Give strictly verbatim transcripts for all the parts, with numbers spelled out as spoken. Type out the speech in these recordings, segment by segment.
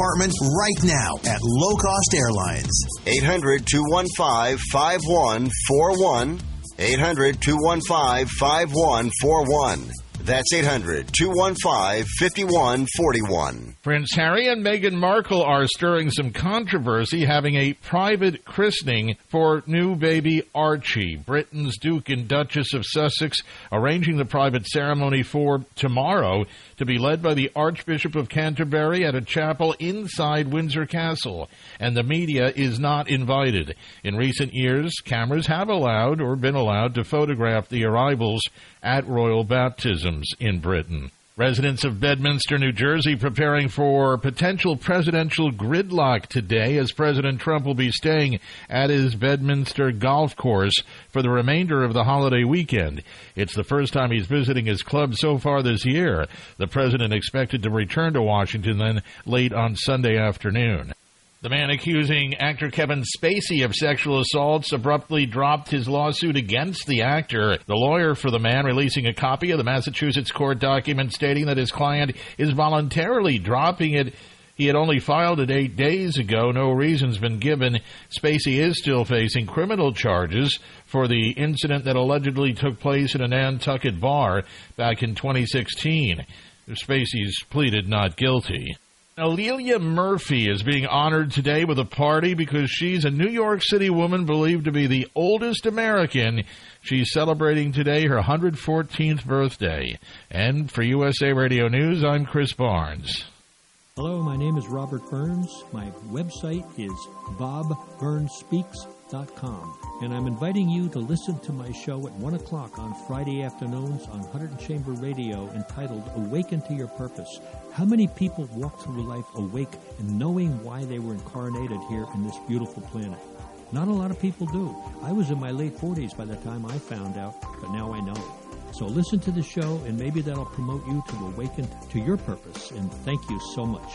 compartment right now at Low Cost Airlines. eight hundred, two one five, five one four one. eight hundred, two one five, five one four one. That's eight hundred, two one five, five one four one. Prince Harry and Meghan Markle are stirring some controversy, having a private christening for new baby Archie. Britain's Duke and Duchess of Sussex arranging the private ceremony for tomorrow to be led by the Archbishop of Canterbury at a chapel inside Windsor Castle, and the media is not invited. In recent years, cameras have allowed or been allowed to photograph the arrivals at royal baptisms in Britain. Residents of Bedminster, New Jersey, preparing for potential presidential gridlock today as President Trump will be staying at his Bedminster golf course for the remainder of the holiday weekend. It's the first time he's visiting his club so far this year. The president expected to return to Washington then late on Sunday afternoon. The man accusing actor Kevin Spacey of sexual assaults abruptly dropped his lawsuit against the actor. The lawyer for the man releasing a copy of the Massachusetts court document stating that his client is voluntarily dropping it. He had only filed it eight days ago. No reason's been given. Spacey is still facing criminal charges for the incident that allegedly took place in a Nantucket bar back in twenty sixteen. Spacey's pleaded not guilty. Alelia Murphy is being honored today with a party because she's a New York City woman believed to be the oldest American. She's celebrating today her one hundred fourteenth birthday. And for U S A Radio News, I'm Chris Barnes. Hello, my name is Robert Burns. My website is bob burns speaks dot com. And I'm inviting you to listen to my show at one o'clock on Friday afternoons on one hundred Chamber Radio entitled Awaken to Your Purpose. How many people walk through life awake and knowing why they were incarnated here in this beautiful planet? Not a lot of people do. I was in my late forties by the time I found out, but now I know. So listen to the show, and maybe that'll promote you to awaken to your purpose. And thank you so much.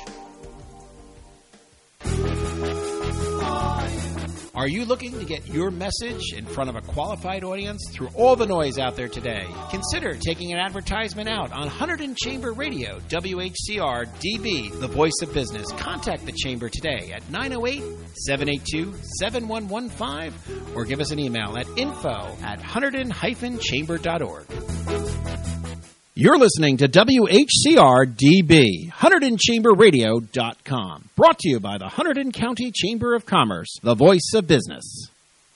Are you looking to get your message in front of a qualified audience through all the noise out there today? Consider taking an advertisement out on one hundred Chamber Radio, W H C R D B, the voice of business. Contact the Chamber today at nine oh eight, seven eight two, seven one one five or give us an email at info at one hundred chamber dot org. You're listening to W H C R D B, one hundred chamber radio dot com. Brought to you by the Hunterdon County Chamber of Commerce, the voice of business.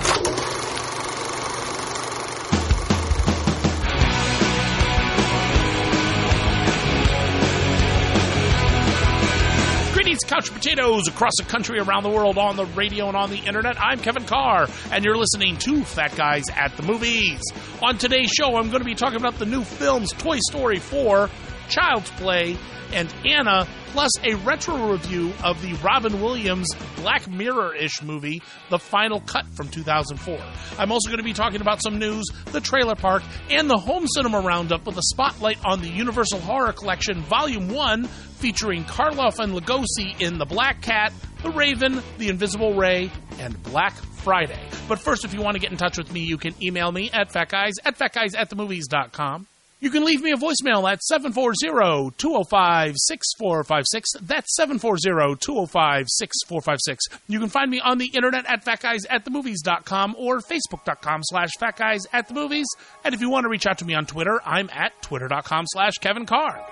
Greetings, couch potatoes across the country, around the world, on the radio and on the internet. I'm Kevin Carr, and you're listening to Fat Guys at the Movies. On today's show, I'm going to be talking about the new films Toy Story four, Child's Play, and Anna, plus a retro review of the Robin Williams Black Mirror-ish movie, The Final Cut from two thousand four. I'm also going to be talking about some news, the trailer park, and the home cinema roundup with a spotlight on the Universal Horror Collection Volume one, featuring Karloff and Lugosi in The Black Cat, The Raven, The Invisible Ray, and Black Friday. But first, if you want to get in touch with me, you can email me at fatguys at fatguys at the movies dot com. You can leave me a voicemail at seven four zero, two oh five, six four five six. That's seven four zero, two oh five, six four five six. You can find me on the internet at fatguys at the movies dot com or facebook dot com slash fatguys at the movies. And if you want to reach out to me on Twitter, I'm at twitter dot com slash Kevin Carr.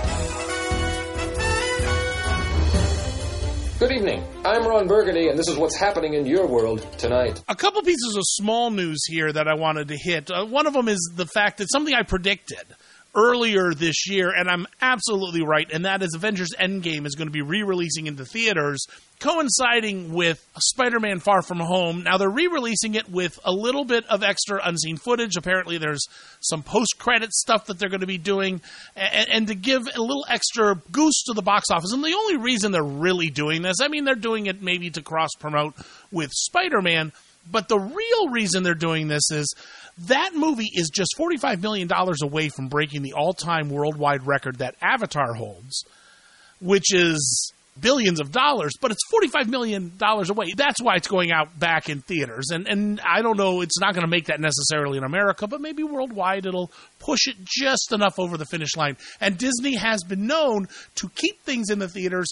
Good evening. I'm Ron Burgundy, and this is what's happening in your world tonight. A couple pieces of small news here that I wanted to hit. Uh, one of them is the fact that something I predicted earlier this year, and I'm absolutely right, and that is Avengers Endgame is going to be re-releasing into theaters, coinciding with Spider-Man Far From Home. Now, they're re-releasing it with a little bit of extra unseen footage. Apparently, there's some post-credit stuff that they're going to be doing, and, and to give a little extra goose to the box office. And the only reason they're really doing this, I mean, they're doing it maybe to cross-promote with Spider-Man, but the real reason they're doing this is that movie is just forty-five million dollars away from breaking the all-time worldwide record that Avatar holds, which is billions of dollars, but it's forty-five million dollars away. That's why it's going out back in theaters. And and I don't know, it's not going to make that necessarily in America, but maybe worldwide it'll push it just enough over the finish line. And Disney has been known to keep things in the theaters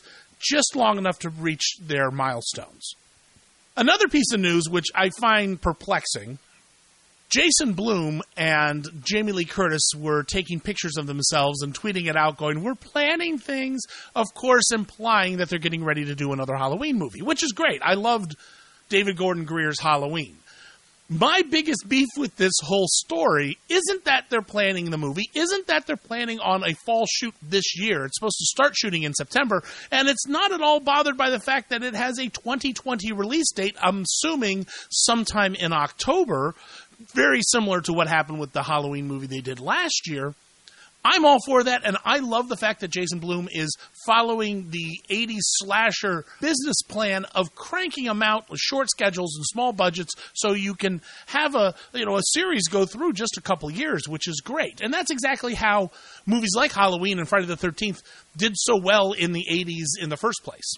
just long enough to reach their milestones. Another piece of news which I find perplexing, Jason Blum and Jamie Lee Curtis were taking pictures of themselves and tweeting it out going, we're planning things, of course implying that they're getting ready to do another Halloween movie, which is great. I loved David Gordon Grier's Halloween. My biggest beef with this whole story isn't that they're planning the movie, isn't that they're planning on a fall shoot this year. It's supposed to start shooting in September, and it's not at all bothered by the fact that it has a twenty twenty release date, I'm assuming sometime in October, very similar to what happened with the Halloween movie they did last year. I'm all for that, and I love the fact that Jason Blum is following the eighties slasher business plan of cranking them out with short schedules and small budgets so you can have a you know a series go through just a couple years, which is great. And that's exactly how movies like Halloween and Friday the thirteenth did so well in the eighties in the first place.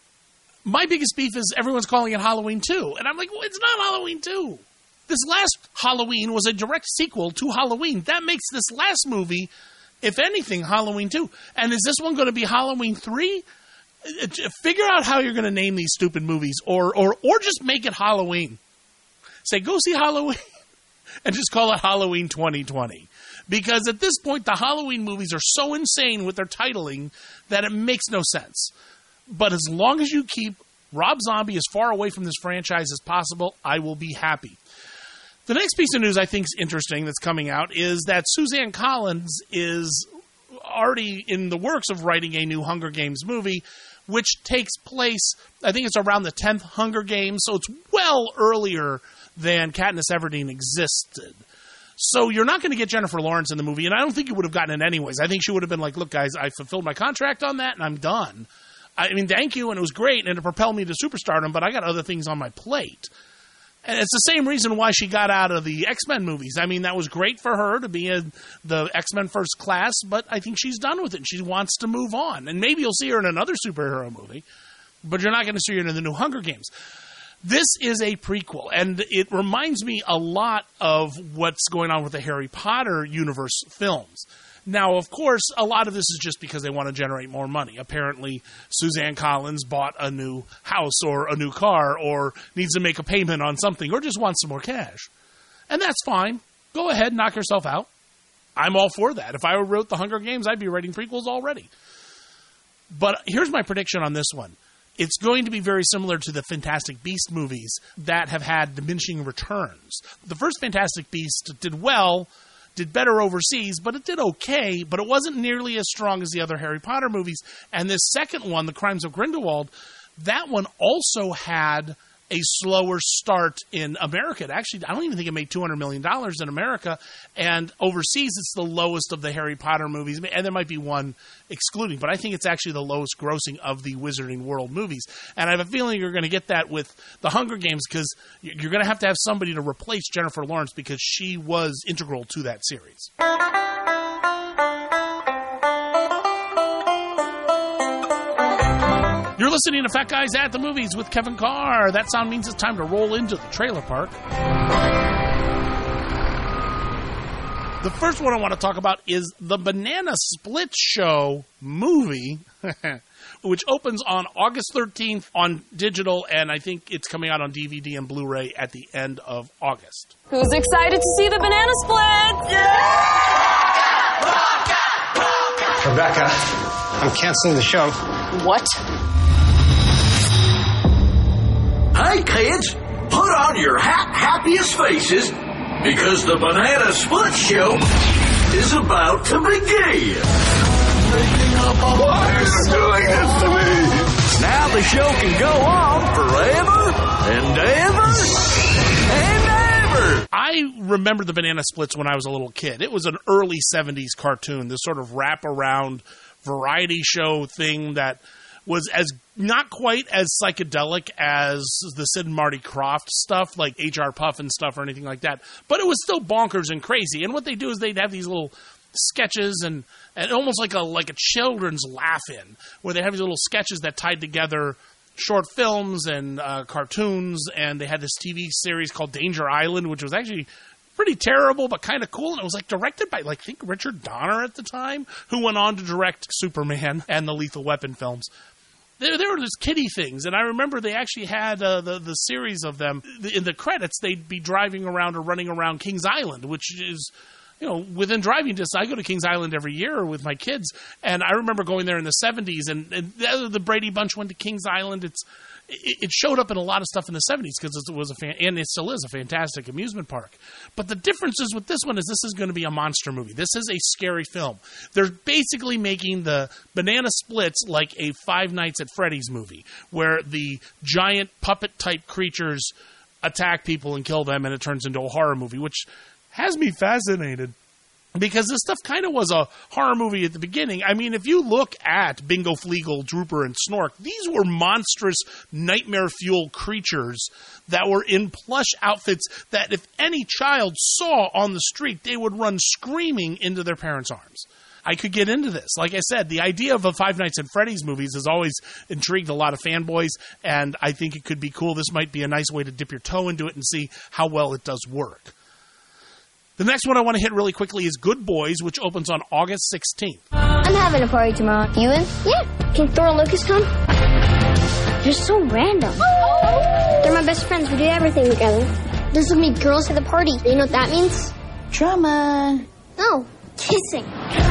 My biggest beef is everyone's calling it Halloween two, and I'm like, well, it's not Halloween two. This last Halloween was a direct sequel to Halloween. That makes this last movie, if anything, Halloween two. And is this one going to be Halloween three? Figure out how you're going to name these stupid movies, or or or just make it Halloween. Say, go see Halloween, and just call it Halloween twenty twenty. Because at this point, the Halloween movies are so insane with their titling that it makes no sense. But as long as you keep Rob Zombie as far away from this franchise as possible, I will be happy. The next piece of news I think is interesting that's coming out is that Suzanne Collins is already in the works of writing a new Hunger Games movie, which takes place, I think it's around the tenth Hunger Games, so it's well earlier than Katniss Everdeen existed. So you're not going to get Jennifer Lawrence in the movie, and I don't think you would have gotten it anyways. I think she would have been like, look, guys, I fulfilled my contract on that, and I'm done. I mean, thank you, and it was great, and it propelled me to superstardom, but I got other things on my plate. And it's the same reason why she got out of the X-Men movies. I mean, that was great for her to be in the X-Men First Class, but I think she's done with it. She wants to move on. And maybe you'll see her in another superhero movie, but you're not going to see her in the new Hunger Games. This is a prequel, and it reminds me a lot of what's going on with the Harry Potter universe films. Now, of course, a lot of this is just because they want to generate more money. Apparently, Suzanne Collins bought a new house or a new car or needs to make a payment on something or just wants some more cash. And that's fine. Go ahead, knock yourself out. I'm all for that. If I wrote the Hunger Games, I'd be writing prequels already. But here's my prediction on this one. It's going to be very similar to the Fantastic Beast movies that have had diminishing returns. The first Fantastic Beast did well, did better overseas, but it did okay, but it wasn't nearly as strong as the other Harry Potter movies. And this second one, The Crimes of Grindelwald, that one also had a slower start in America. It actually, I don't even think it made two hundred million dollars in America, and overseas it's the lowest of the Harry Potter movies, and there might be one excluding, but I think it's actually the lowest grossing of the Wizarding World movies. And I have a feeling you're going to get that with the Hunger Games, because you're going to have to have somebody to replace Jennifer Lawrence, because she was integral to that series. You're listening to Fat Guys at the Movies with Kevin Carr. That sound means it's time to roll into the trailer park. The first one I want to talk about is the Banana Split Show movie, which opens on August thirteenth on digital, and I think it's coming out on D V D and Blu-ray at the end of August. Who's excited to see the Banana Split? Yeah! Rebecca, I'm canceling the show. What? Hey, kids, put on your ha- happiest faces, because the Banana Split Show is about to begin. Why are you doing this to me? Now the show can go on forever and ever and ever. I remember the Banana Splits when I was a little kid. It was an early seventies cartoon, this sort of wraparound variety show thing that was as not quite as psychedelic as the Sid and Marty Krofft stuff, like H R Puff and stuff or anything like that. But it was still bonkers and crazy. And what they do is they'd have these little sketches and, and almost like a like a children's laugh-in, where they have these little sketches that tied together short films and uh, cartoons. And they had this T V series called Danger Island, which was actually pretty terrible, but kind of cool. And it was like directed by, like, I think Richard Donner at the time, who went on to direct Superman and the Lethal Weapon films. There, there were just kiddie things, and I remember they actually had uh, the the series of them. In the credits, they'd be driving around or running around Kings Island, which is, you know, within driving distance. I go to Kings Island every year with my kids, and I remember going there in the seventies, and, and the Brady Bunch went to Kings Island. It's It showed up in a lot of stuff in the seventies because it was a fan, and it still is a fantastic amusement park. But the difference is with this one is this is going to be a monster movie. This is a scary film. They're basically making the Banana Splits like a Five Nights at Freddy's movie, where the giant puppet-type creatures attack people and kill them, and it turns into a horror movie, which has me fascinated. Because this stuff kind of was a horror movie at the beginning. I mean, if you look at Bingo, Fleagle, Drooper, and Snork, these were monstrous, nightmare-fueled creatures that were in plush outfits that if any child saw on the street, they would run screaming into their parents' arms. I could get into this. Like I said, the idea of a Five Nights at Freddy's movies has always intrigued a lot of fanboys, and I think it could be cool. This might be a nice way to dip your toe into it and see how well it does work. The next one I want to hit really quickly is Good Boys, which opens on August sixteenth. I'm having a party tomorrow. You in? Yeah. Can Thor and Lucas come? They're so random. They're my best friends. We do everything together. There's gonna be girls at the party. You know what that means? Drama. No. Kissing.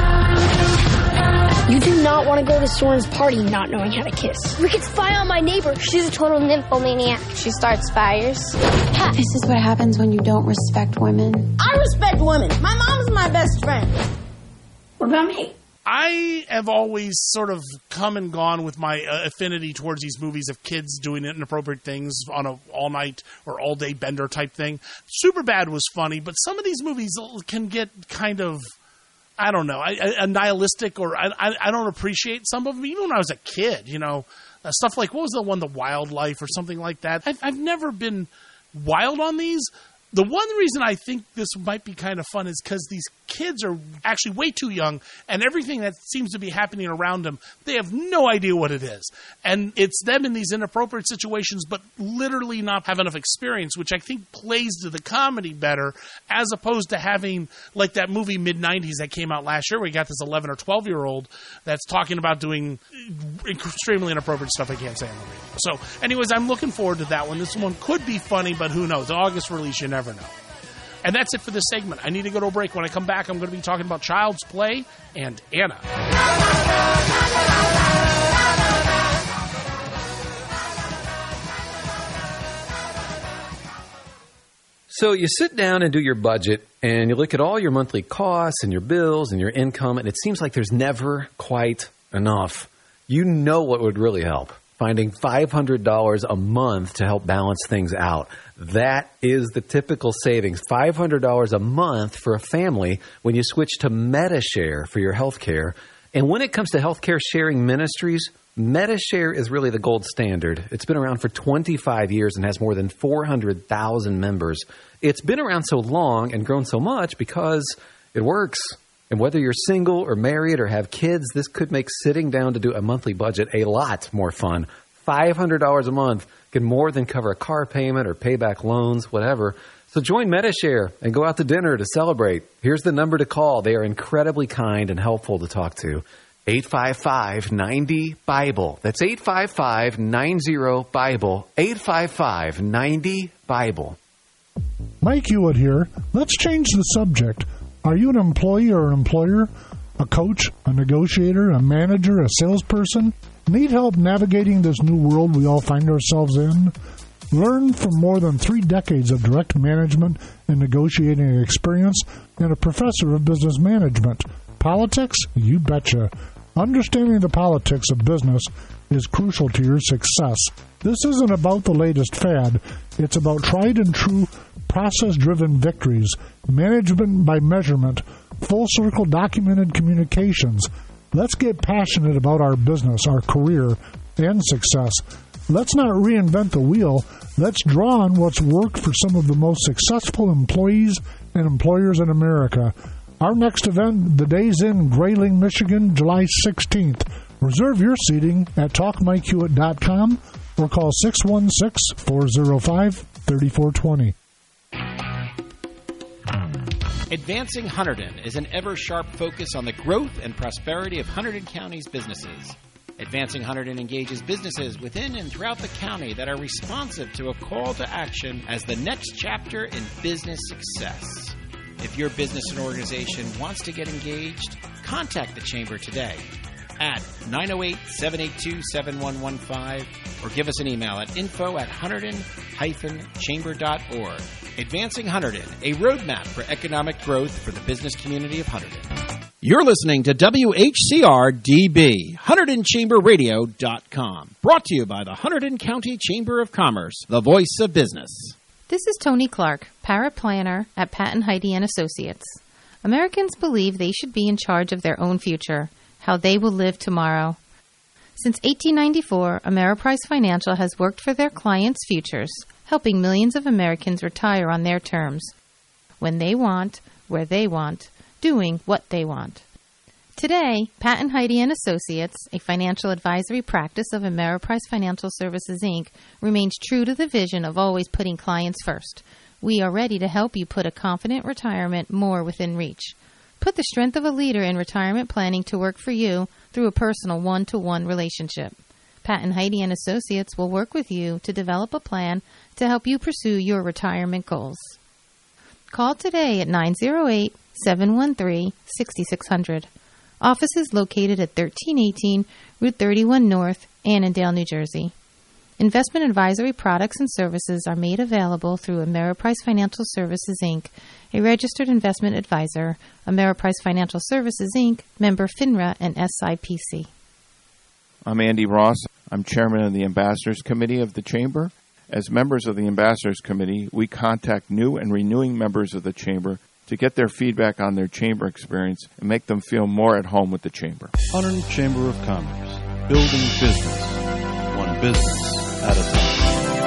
You do not want to go to Soren's party not knowing how to kiss. We could spy on my neighbor. She's a total nymphomaniac. She starts fires. Ha. This is what happens when you don't respect women. I respect women. My mom's my best friend. What about me? I have always sort of come and gone with my uh, affinity towards these movies of kids doing inappropriate things on a all-night or all-day bender type thing. Superbad was funny, but some of these movies can get kind of, I don't know, I, I, nihilistic, or I, I, I don't appreciate some of them. Even when I was a kid, you know, uh, stuff like, what was the one, The Wildlife or something like that? I've, I've never been wild on these. The one reason I think this might be kind of fun is because these kids are actually way too young, and everything that seems to be happening around them, they have no idea what it is. And it's them in these inappropriate situations, but literally not have enough experience, which I think plays to the comedy better, as opposed to having, like that movie mid nineties that came out last year, where you got this eleven or twelve-year-old that's talking about doing extremely inappropriate stuff I can't say on the radio. So, anyways, I'm looking forward to that one. This one could be funny, but who knows? August release, you never know. And that's it for this segment. I need to go to a break. When I come back, I'm going to be talking about Child's Play and Anna. So you sit down and do your budget, and you look at all your monthly costs and your bills and your income, and it seems like there's never quite enough. You know what would really help? Finding five hundred dollars a month to help balance things out. That is the typical savings, five hundred dollars a month for a family when you switch to Medi-Share for your health care. And when it comes to healthcare sharing ministries, Medi-Share is really the gold standard. It's been around for twenty-five years and has more than four hundred thousand members. It's been around so long and grown so much because it works. And whether you're single or married or have kids, this could make sitting down to do a monthly budget a lot more fun. five hundred dollars a month can more than cover a car payment or pay back loans, whatever. So join Medi-Share and go out to dinner to celebrate. Here's the number to call. They are incredibly kind and helpful to talk to. eight five five, nine zero, Bible. That's eight five five, nine zero, Bible. eight five five, nine zero, Bible. Mike Hewitt here. Let's change the subject. Are you an employee or an employer? A coach, a negotiator, a manager, a salesperson? Need help navigating this new world we all find ourselves in? Learn from more than three decades of direct management and negotiating experience and a professor of business management. Politics? You betcha. Understanding the politics of business is crucial to your success. This isn't about the latest fad. It's about tried and true, process-driven victories, management by measurement, full-circle documented communications. Let's get passionate about our business, our career, and success. Let's not reinvent the wheel. Let's draw on what's worked for some of the most successful employees and employers in America. Our next event, The Days in Grayling, Michigan, July sixteenth. Reserve your seating at talk mike hewitt dot com or call six one six, four zero five, three four two zero. Advancing Hunterdon is an ever-sharp focus on the growth and prosperity of Hunterdon County's businesses. Advancing one hundred engages businesses within and throughout the county that are responsive to a call to action as the next chapter in business success. If your business and organization wants to get engaged, contact the Chamber today at nine oh eight, seven eight two, seven one one five or give us an email at info at hunterdon dash chamber dot org. Advancing Hunterdon, a roadmap for economic growth for the business community of Hunterdon. You're listening to W H C R D B, Hunterdon Chamber Radio dot com. Brought to you by the Hunterdon County Chamber of Commerce, the voice of business. This is Tony Clark, paraplanner at Patton Heidi and Associates. Americans believe they should be in charge of their own future, how they will live tomorrow. Since eighteen ninety-four, Ameriprise Financial has worked for their clients' futures, helping millions of Americans retire on their terms, when they want, where they want, doing what they want. Today, Patton Heidi and Associates, a financial advisory practice of Ameriprise Financial Services, Incorporated, remains true to the vision of always putting clients first. We are ready to help you put a confident retirement more within reach. Put the strength of a leader in retirement planning to work for you through a personal one-to-one relationship. Patton Heidi and Associates will work with you to develop a plan to help you pursue your retirement goals. Call today at nine oh eight, seven one three, six six zero zero. Office is located at thirteen eighteen Route thirty-one North, Annandale, New Jersey. Investment advisory products and services are made available through Ameriprise Financial Services, Incorporated, a registered investment advisor, Ameriprise Financial Services, Incorporated, member FINRA and S I P C. I'm Andy Ross. I'm chairman of the Ambassadors Committee of the Chamber. As members of the Ambassadors Committee, we contact new and renewing members of the Chamber to get their feedback on their Chamber experience and make them feel more at home with the Chamber. Hunterdon Chamber of Commerce, building business, one business at a time.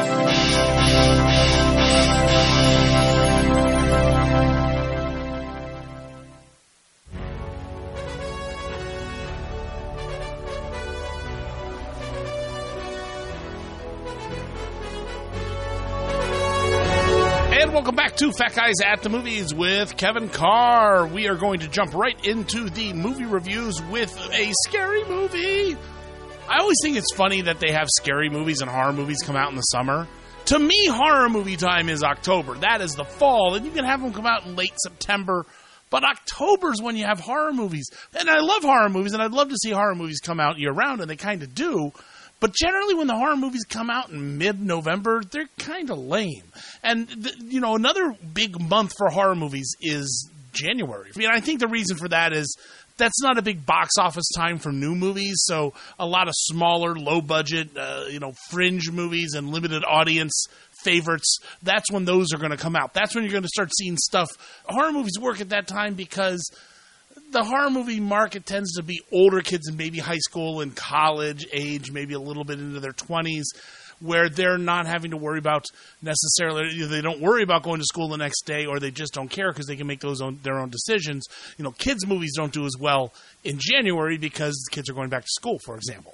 Welcome back to Fat Guys at the Movies with Kevin Carr. We are going to jump right into the movie reviews with a scary movie. I always think it's funny that they have scary movies and horror movies come out in the summer. To me, horror movie time is October. That is the fall, and you can have them come out in late September. But October's when you have horror movies. And I love horror movies, and I'd love to see horror movies come out year-round, and they kind of do. But generally, when the horror movies come out in mid-November, they're kind of lame. And, the, you know, another big month for horror movies is January. I mean, I think the reason for that is that's not a big box office time for new movies. So a lot of smaller, low-budget, uh, you know, fringe movies and limited audience favorites, that's when those are going to come out. That's when you're going to start seeing stuff. Horror movies work at that time because the horror movie market tends to be older kids in maybe high school and college age, maybe a little bit into their twenties, where they're not having to worry about necessarily, they don't worry about going to school the next day, or they just don't care because they can make those own, their own decisions. You know, kids' movies don't do as well in January because kids are going back to school, for example.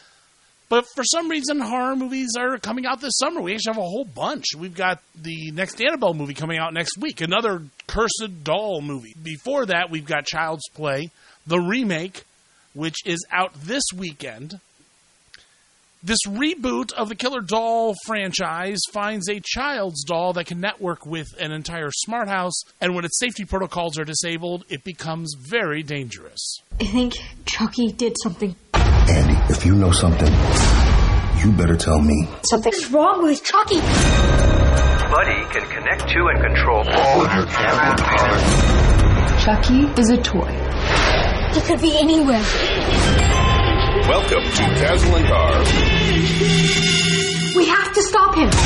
But for some reason, horror movies are coming out this summer. We actually have a whole bunch. We've got the next Annabelle movie coming out next week, another Cursed Doll movie. Before that, we've got Child's Play, the remake, which is out this weekend. This reboot of the Killer Doll franchise finds a child's doll that can network with an entire smart house, and when its safety protocols are disabled, it becomes very dangerous. I think Chucky did something. Andy, if you know something, you better tell me. Something's wrong with Chucky. Buddy can connect to and control all of your cameras. Chucky is a toy. He could be anywhere. Welcome to Castle and Carr. We have to stop him.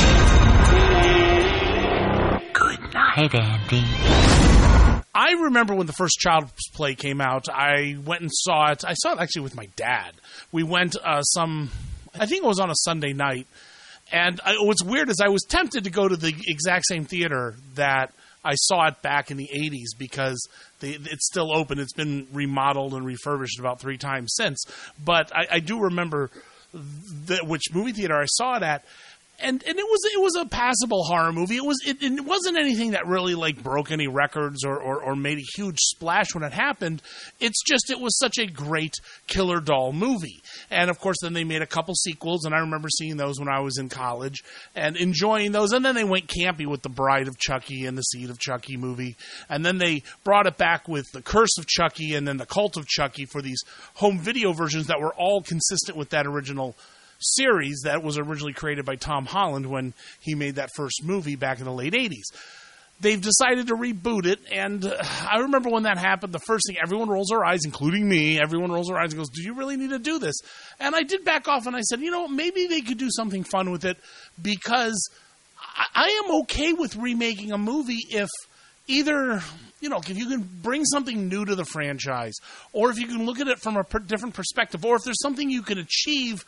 Good night, Andy. I remember when the first Child's Play came out, I went and saw it. I saw it actually with my dad. We went uh, some, I think it was on a Sunday night. And I, what's weird is I was tempted to go to the exact same theater that I saw it back in the eighties because they, it's still open. It's been remodeled and refurbished about three times since. But I, I do remember the, which movie theater I saw it at. And and it was it was a passable horror movie. It was it, it wasn't anything that really like broke any records or, or or made a huge splash when it happened. It's just it was such a great killer doll movie. And of course, then they made a couple sequels, and I remember seeing those when I was in college and enjoying those. And then they went campy with The Bride of Chucky and the Seed of Chucky movie, and then they brought it back with The Curse of Chucky and then The Cult of Chucky for these home video versions that were all consistent with that original series that was originally created by Tom Holland when he made that first movie back in the late eighties. They've decided to reboot it, and uh, I remember when that happened, the first thing, everyone rolls their eyes, including me, everyone rolls their eyes and goes, do you really need to do this? And I did back off, and I said, you know, maybe they could do something fun with it, because I, I am okay with remaking a movie if either, you know, if you can bring something new to the franchise, or if you can look at it from a per- different perspective, or if there's something you can achieve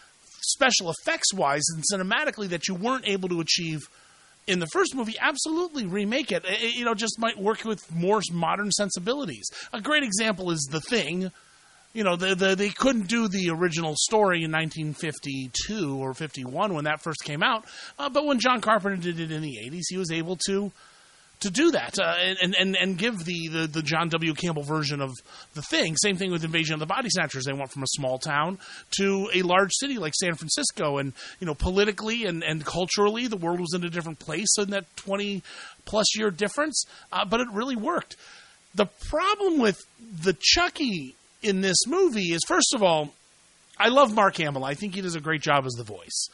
special effects-wise and cinematically that you weren't able to achieve in the first movie, absolutely remake it. It, you know, just might work with more modern sensibilities. A great example is The Thing. You know, the, the, they couldn't do the original story in nineteen fifty-two or fifty-one when that first came out, uh, but when John Carpenter did it in the eighties, he was able to to do that uh, and, and, and give the, the, the John W. Campbell version of The Thing. Same thing with Invasion of the Body Snatchers. They went from a small town to a large city like San Francisco. And, you know, politically and, and culturally, the world was in a different place in that twenty-plus year difference. Uh, but it really worked. The problem with the Chucky in this movie is, first of all, I love Mark Hamill. I think he does a great job as the voice.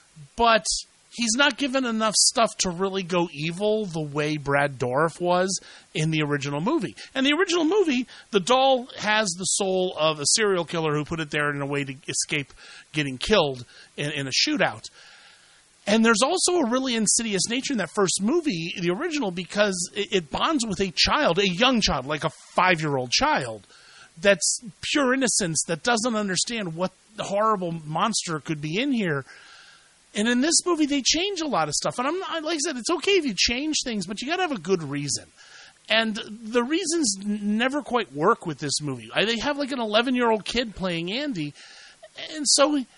But he's not given enough stuff to really go evil the way Brad Dourif was in the original movie. And the original movie, the doll has the soul of a serial killer who put it there in a way to escape getting killed in, in a shootout. And there's also a really insidious nature in that first movie, the original, because it, it bonds with a child, a young child, like a five-year-old child, that's pure innocence, that doesn't understand what horrible monster could be in here. And in this movie, they change a lot of stuff. And I'm not, like I said, it's okay if you change things, but you got to have a good reason. And the reasons never quite work with this movie. They have like an eleven-year-old kid playing Andy, and so he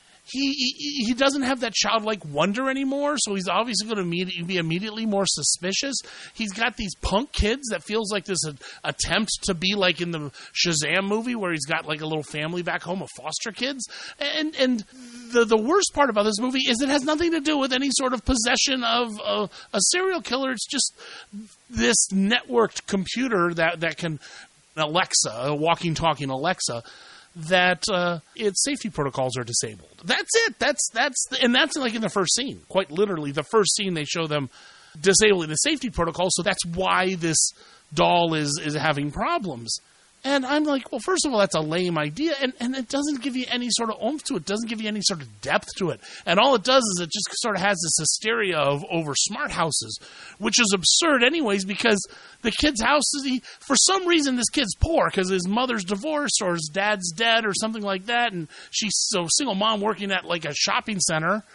he, he doesn't have that childlike wonder anymore, so he's obviously going to immediately, be immediately more suspicious. He's got these punk kids that feels like this uh, attempt to be like in the Shazam movie where he's got like a little family back home of foster kids. And and the, the worst part about this movie is it has nothing to do with any sort of possession of uh, a serial killer. It's just this networked computer that, that can, Alexa, a walking, talking Alexa, that uh, its safety protocols are disabled. That's it. That's that's the, and that's like in the first scene. Quite literally, the first scene they show them disabling the safety protocol. So that's why this doll is is having problems. And I'm like, well, first of all, that's a lame idea, and, and it doesn't give you any sort of oomph to it. It doesn't give you any sort of depth to it. And all it does is it just sort of has this hysteria of over smart houses, which is absurd anyways, because the kid's house, is he, for some reason, this kid's poor because his mother's divorced or his dad's dead or something like that, and she's a single mom working at like a shopping center.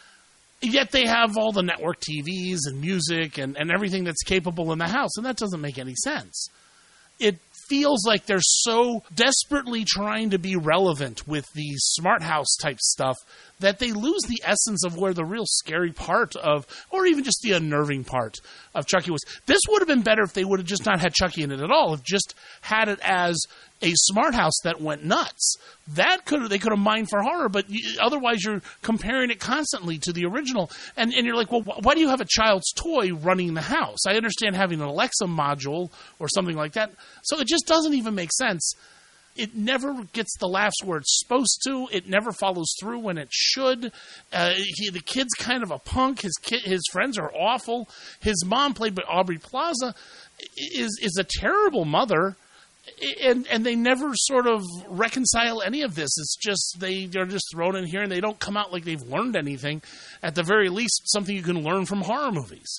Yet they have all the network T Vs and music and, and everything that's capable in the house, and that doesn't make any sense. It feels like they're so desperately trying to be relevant with the smart house type stuff that they lose the essence of where the real scary part of, or even just the unnerving part of Chucky was. This would have been better if they would have just not had Chucky in it at all, if just had it as a smart house that went nuts. That could they could have mined for horror, but you, otherwise you're comparing it constantly to the original, and, and you're like, well, why do you have a child's toy running the house? I understand having an Alexa module or something like that, so it just doesn't even make sense. It never gets the laughs where it's supposed to. It never follows through when it should. Uh, he, the kid's kind of a punk. His kid, his friends are awful. His mom, played by Aubrey Plaza, is is a terrible mother. And and they never sort of reconcile any of this. It's just they, they're just thrown in here and they don't come out like they've learned anything. At the very least, something you can learn from horror movies.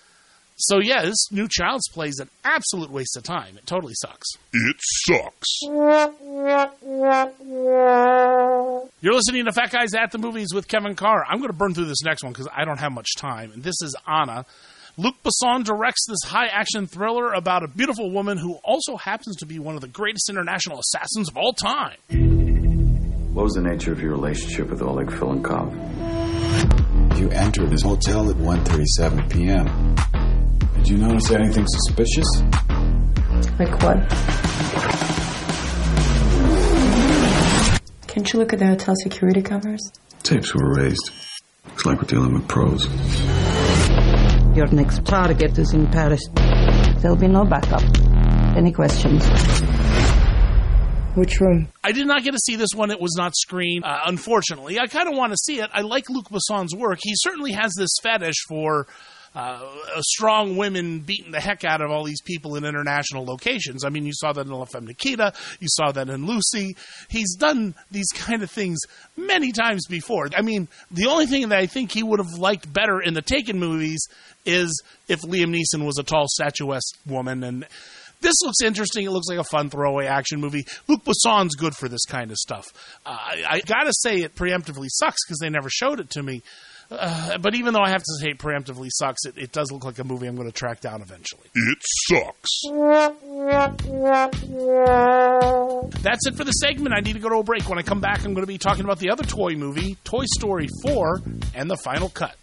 So yeah, this new Child's Play is an absolute waste of time. It totally sucks. It sucks. You're listening to Fat Guys at the Movies with Kevin Carr. I'm going to burn through this next one because I don't have much time. And this is Anna. Luc Besson directs this high-action thriller about a beautiful woman who also happens to be one of the greatest international assassins of all time. What was the nature of your relationship with Oleg Filenkov? You entered this hotel at one thirty-seven p.m. Did you notice anything suspicious? Like what? Can't you look at the hotel security cameras? Tapes were erased. Looks like we're dealing with pros. Your next target is in Paris. There'll be no backup. Any questions? Which room? I did not get to see this one. It was not screened, uh, unfortunately. I kind of want to see it. I like Luc Besson's work. He certainly has this fetish for uh, strong women beating the heck out of all these people in international locations. I mean, you saw that in La Femme Nikita. You saw that in Lucy. He's done these kind of things many times before. I mean, the only thing that I think he would have liked better in the Taken movies is if Liam Neeson was a tall, statuesque woman. And this looks interesting. It looks like a fun throwaway action movie. Luc Besson's good for this kind of stuff. Uh, I, I got to say it preemptively sucks because they never showed it to me. Uh, but even though I have to say it preemptively sucks, it, it does look like a movie I'm going to track down eventually. It sucks. That's it for the segment. I need to go to a break. When I come back, I'm going to be talking about the other toy movie, Toy Story four, and the final cut.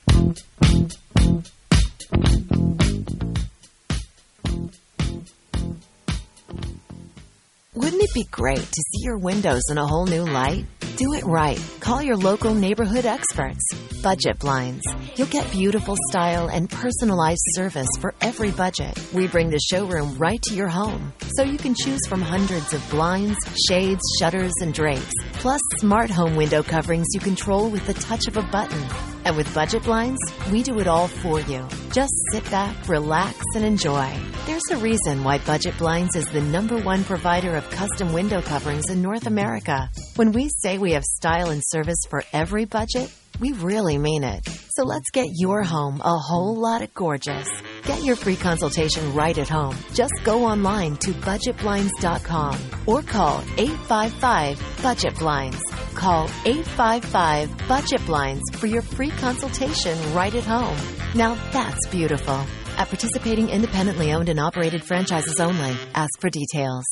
Wouldn't it be great to see your windows in a whole new light? Do it right. Call your local neighborhood experts. Budget Blinds. You'll get beautiful style and personalized service for every budget. We bring the showroom right to your home, so you can choose from hundreds of blinds, shades, shutters, and drapes, plus smart home window coverings you control with the touch of a button. And with Budget Blinds, we do it all for you. Just sit back, relax, and enjoy. There's a reason why Budget Blinds is the number one provider of custom window coverings in North America. When we say we have style and service for every budget, we really mean it. So let's get your home a whole lot of gorgeous. Get your free consultation right at home. Just go online to budget blinds dot com or call eight five five budget blinds. Call eight five five budget blinds for your free consultation right at home. Now that's beautiful. At participating independently owned and operated franchises only. Ask for details.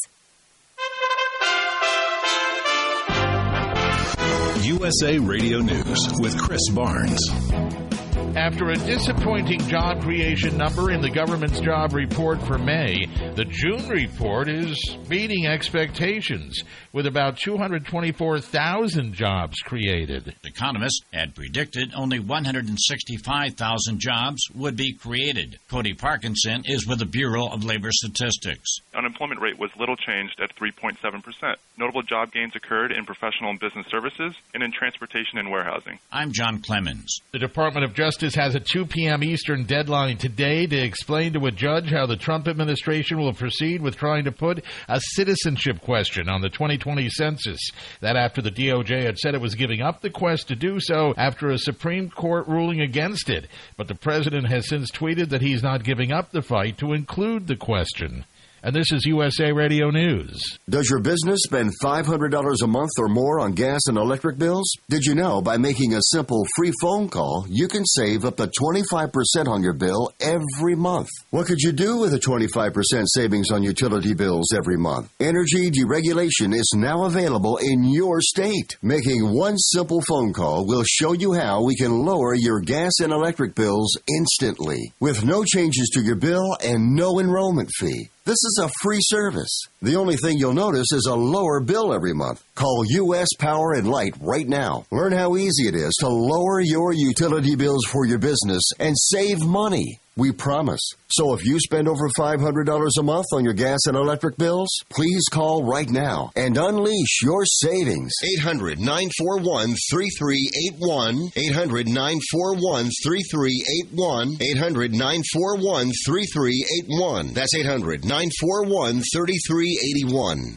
U S A Radio News with Chris Barnes. After a disappointing job creation number in the government's job report for May, the June report is beating expectations, with about two hundred twenty-four thousand jobs created. Economists had predicted only one hundred sixty-five thousand jobs would be created. Cody Parkinson is with the Bureau of Labor Statistics. Unemployment rate was little changed at three point seven percent. Notable job gains occurred in professional and business services and in transportation and warehousing. I'm John Clemens. The Department of Justice has a two p.m. Eastern deadline today to explain to a judge how the Trump administration will proceed with trying to put a citizenship question on the twenty twenty census. That after the D O J had said it was giving up the quest to do so after a Supreme Court ruling against it. But the president has since tweeted that he's not giving up the fight to include the question. And this is U S A Radio News. Does your business spend five hundred dollars a month or more on gas and electric bills? Did you know by making a simple free phone call, you can save up to twenty-five percent on your bill every month? What could you do with a twenty-five percent savings on utility bills every month? Energy deregulation is now available in your state. Making one simple phone call will show you how we can lower your gas and electric bills instantly, with no changes to your bill and no enrollment fee. This is a free service. The only thing you'll notice is a lower bill every month. Call U S Power and Light right now. Learn how easy it is to lower your utility bills for your business and save money. We promise. So if you spend over five hundred dollars a month on your gas and electric bills, please call right now and unleash your savings. eight hundred nine four one three three eight one. eight hundred nine four one three three eight one. eight hundred nine four one three three eight one. That's eight hundred nine four one three three eight one.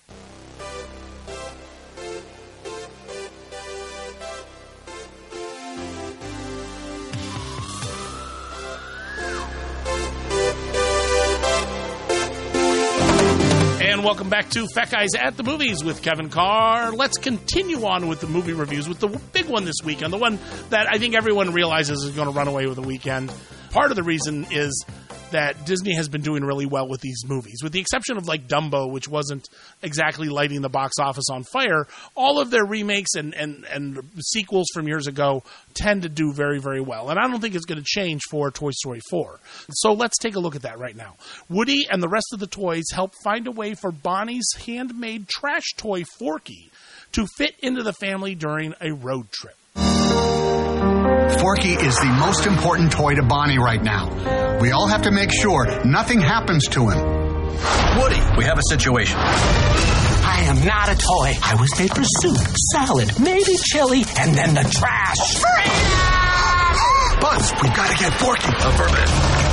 Welcome back to Fat Guys at the Movies with Kevin Carr. Let's continue on with the movie reviews with the big one this weekend, the one that I think everyone realizes is going to run away with the weekend. Part of the reason is that Disney has been doing really well with these movies. With the exception of like Dumbo, which wasn't exactly lighting the box office on fire, all of their remakes and, and, and sequels from years ago tend to do very, very well. And I don't think it's going to change for Toy Story four. So let's take a look at that right now. Woody and the rest of the toys help find a way for Bonnie's handmade trash toy Forky to fit into the family during a road trip. Forky is the most important toy to Bonnie right now. We all have to make sure nothing happens to him. Woody, we have a situation. I am not a toy. I was made for soup, salad, maybe chili, and then the trash. Buzz, we've got to get Forky. Affirmative.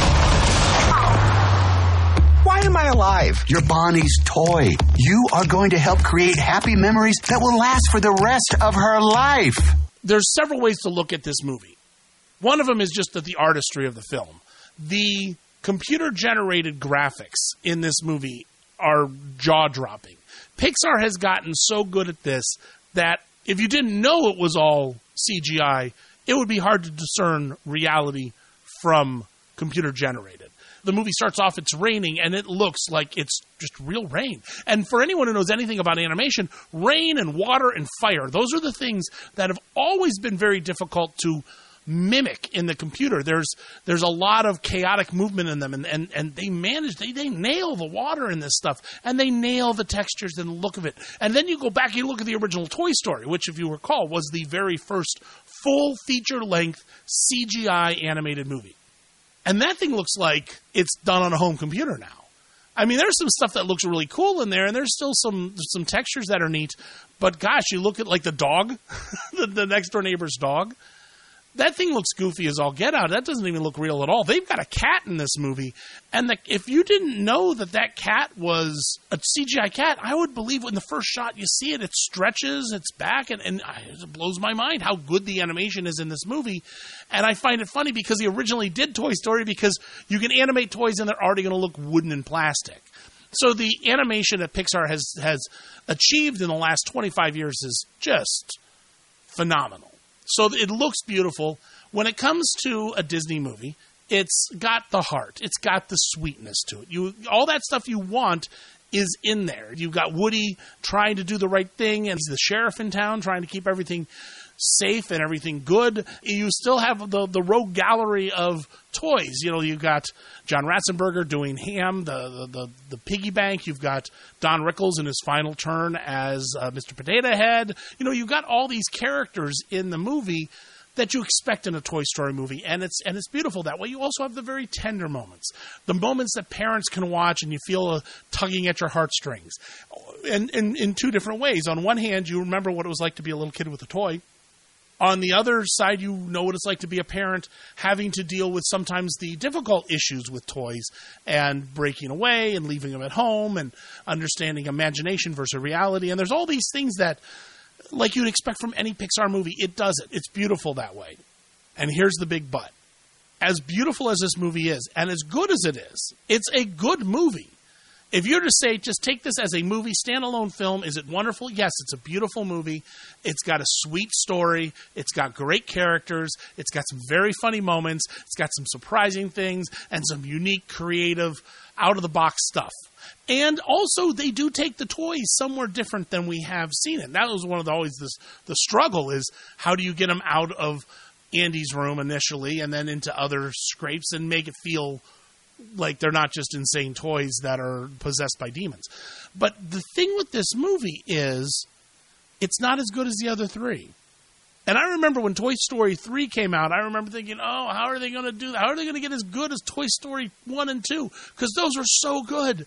Why am I alive? You're Bonnie's toy. You are going to help create happy memories that will last for the rest of her life. There's several ways to look at this movie. One of them is just the artistry of the film. The computer-generated graphics in this movie are jaw-dropping. Pixar has gotten so good at this that if you didn't know it was all C G I, it would be hard to discern reality from computer-generated. The movie starts off, it's raining, and it looks like it's just real rain. And for anyone who knows anything about animation, rain and water and fire, those are the things that have always been very difficult to mimic in the computer. There's there's a lot of chaotic movement in them, and, and, and they manage, they, they nail the water in this stuff, and they nail the textures and the look of it. And then you go back and you look at the original Toy Story, which, if you recall, was the very first full feature-length C G I animated movie. And that thing looks like it's done on a home computer now. I mean, there's some stuff that looks really cool in there, and there's still some some textures that are neat. But gosh, you look at like the dog, the, the next door neighbor's dog. That thing looks goofy as all get out. That doesn't even look real at all. They've got a cat in this movie. And the, if you didn't know that that cat was a C G I cat, I would believe in the first shot you see it, it stretches its back, and, and it blows my mind how good the animation is in this movie. And I find it funny because he originally did Toy Story because you can animate toys and they're already going to look wooden and plastic. So the animation that Pixar has, has achieved in the last twenty-five years is just phenomenal. So it looks beautiful. When it comes to a Disney movie, it's got the heart. It's got the sweetness to it. You all that stuff you want is in there. You've got Woody trying to do the right thing, and he's the sheriff in town trying to keep everything safe and everything good. You still have the, the rogue gallery of toys. You know, you've got John Ratzenberger doing Ham, the, the, the, the piggy bank. You've got Don Rickles in his final turn as uh, Mister Potato Head. You know, you've got all these characters in the movie that you expect in a Toy Story movie, and it's and it's beautiful that way. You also have the very tender moments, the moments that parents can watch and you feel a tugging at your heartstrings, and, and in two different ways. On one hand, you remember what it was like to be a little kid with a toy. On the other side, you know what it's like to be a parent having to deal with sometimes the difficult issues with toys and breaking away and leaving them at home and understanding imagination versus reality. And there's all these things that, like you'd expect from any Pixar movie, it does it. It's beautiful that way. And here's the big but. As beautiful as this movie is, and as good as it is, it's a good movie. If you're to say, just take this as a movie, standalone film, is it wonderful? Yes, it's a beautiful movie. It's got a sweet story. It's got great characters. It's got some very funny moments. It's got some surprising things and some unique, creative, out-of-the-box stuff. And also, they do take the toys somewhere different than we have seen it. That was one of the, always this, the struggle is how do you get them out of Andy's room initially and then into other scrapes and make it feel like they're not just insane toys that are possessed by demons. But the thing with this movie is it's not as good as the other three. And I remember when Toy Story three came out, I remember thinking, oh, how are they going to do that? How are they going to get as good as Toy Story one and two? Because those are so good.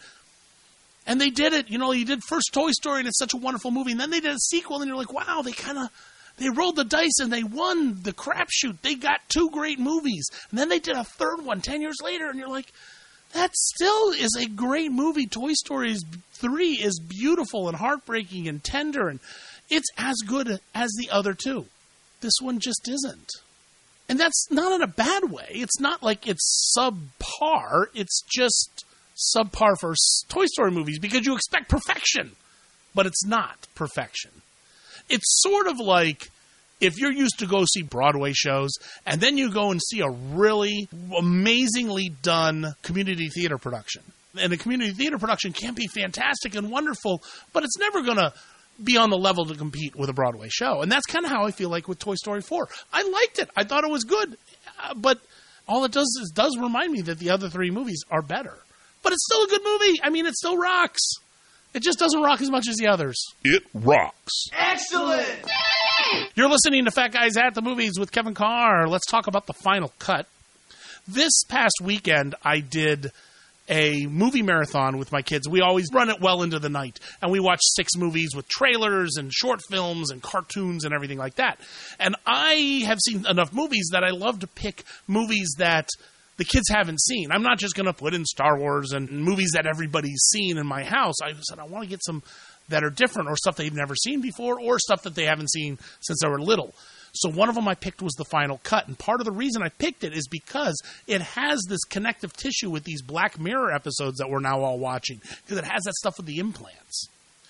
And they did it. You know, you did first Toy Story, and it's such a wonderful movie. And then they did a sequel, and you're like, wow, they kind of... They rolled the dice and they won the crapshoot. They got two great movies. And then they did a third one ten years later. And you're like, that still is a great movie. Toy Story three is beautiful and heartbreaking and tender. And it's as good as the other two. This one just isn't. And that's not in a bad way. It's not like it's subpar. It's just subpar for Toy Story movies because you expect perfection. But it's not perfection. It's sort of like if you're used to go see Broadway shows and then you go and see a really amazingly done community theater production. And a community theater production can be fantastic and wonderful, but it's never going to be on the level to compete with a Broadway show. And that's kind of how I feel like with Toy Story four. I liked it. I thought it was good. Uh, but all it does is does remind me that the other three movies are better. But it's still a good movie. I mean, it still rocks. It just doesn't rock as much as the others. It rocks. Excellent! You're listening to Fat Guys at the Movies with Kevin Carr. Let's talk about the final cut. This past weekend, I did a movie marathon with my kids. We always run it well into the night, and we watch six movies with trailers and short films and cartoons and everything like that. And I have seen enough movies that I love to pick movies that the kids haven't seen. I'm not just going to put in Star Wars and movies that everybody's seen in my house. I said I want to get some that are different or stuff they've never seen before or stuff that they haven't seen since they were little. So one of them I picked was The Final Cut, and part of the reason I picked it is because it has this connective tissue with these Black Mirror episodes that we're now all watching, because it has that stuff with the implants.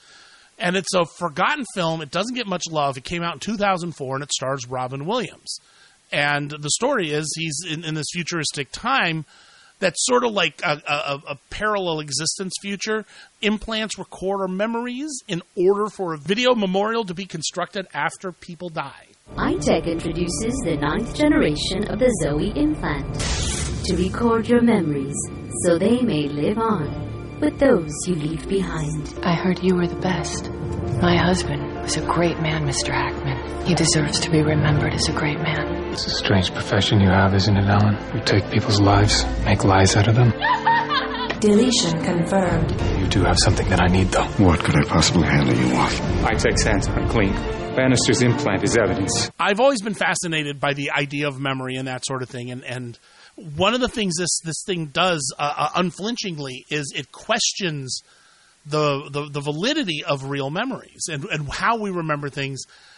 And it's a forgotten film. It doesn't get much love. It came out in two thousand four, and it stars Robin Williams. And the story is he's in, in this futuristic time that's sort of like a, a, a parallel existence future. Implants record our memories in order for a video memorial to be constructed after people die. iTech introduces the ninth generation of the Zoe implant to record your memories so they may live on with those you leave behind. I heard you were the best. My husband was a great man, Mister Hackman. He deserves to be remembered as a great man. It's a strange profession you have, isn't it, Ellen? You take people's lives, make lies out of them. Deletion confirmed. You do have something that I need, though. What could I possibly handle you off? I take sense. I'm clean. Bannister's implant is evidence. I've always been fascinated by the idea of memory and that sort of thing. And, and one of the things this, this thing does uh, uh, unflinchingly is it questions the, the, the validity of real memories and, and how we remember things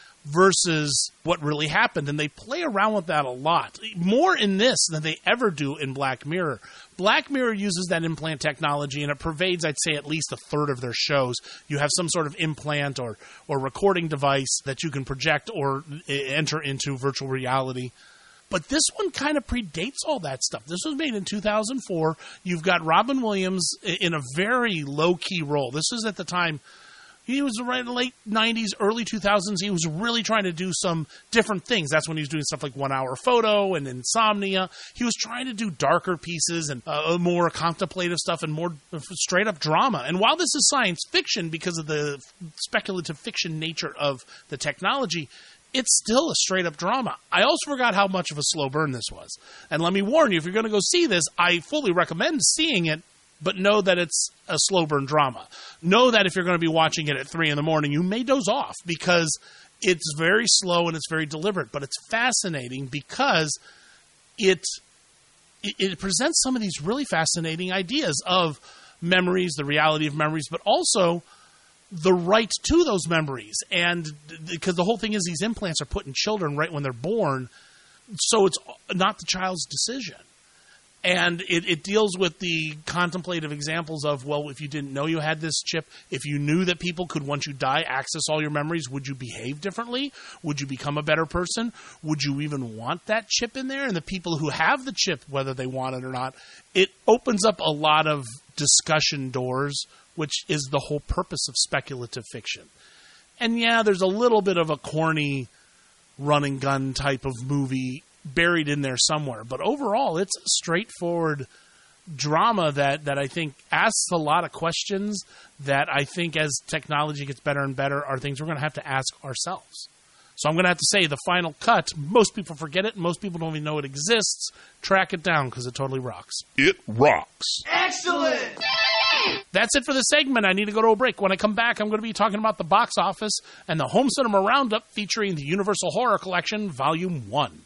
versus what really happened. And they play around with that a lot. More in this than they ever do in Black Mirror. Black Mirror uses that implant technology, and it pervades, I'd say, at least a third of their shows. You have some sort of implant or, or recording device that you can project or enter into virtual reality. But this one kind of predates all that stuff. This was made in two thousand four. You've got Robin Williams in a very low-key role. This is at the time... He was right in the late nineties, early two thousands. He was really trying to do some different things. That's when he was doing stuff like One Hour Photo and Insomnia. He was trying to do darker pieces and uh, more contemplative stuff and more straight-up drama. And while this is science fiction because of the speculative fiction nature of the technology, it's still a straight-up drama. I also forgot how much of a slow burn this was. And let me warn you, if you're going to go see this, I fully recommend seeing it, but know that it's a slow burn drama. Know that if you're going to be watching it at three in the morning, you may doze off because it's very slow and it's very deliberate. But it's fascinating because it, it, it presents some of these really fascinating ideas of memories, the reality of memories, but also the right to those memories. And because the whole thing is these implants are put in children right when they're born, so it's not the child's decision. And it, it deals with the contemplative examples of, well, if you didn't know you had this chip, if you knew that people could, once you die, access all your memories, would you behave differently? Would you become a better person? Would you even want that chip in there? And the people who have the chip, whether they want it or not, it opens up a lot of discussion doors, which is the whole purpose of speculative fiction. And yeah, there's a little bit of a corny run and gun type of movie buried in there somewhere. But overall, it's a straightforward drama that, that I think asks a lot of questions that I think as technology gets better and better are things we're going to have to ask ourselves. So I'm going to have to say The Final Cut, most people forget it, most people don't even know it exists. Track it down because it totally rocks. It rocks. Excellent! That's it for the segment. I need to go to a break. When I come back, I'm going to be talking about the box office and the Home Cinema Roundup featuring the Universal Horror Collection, Volume one.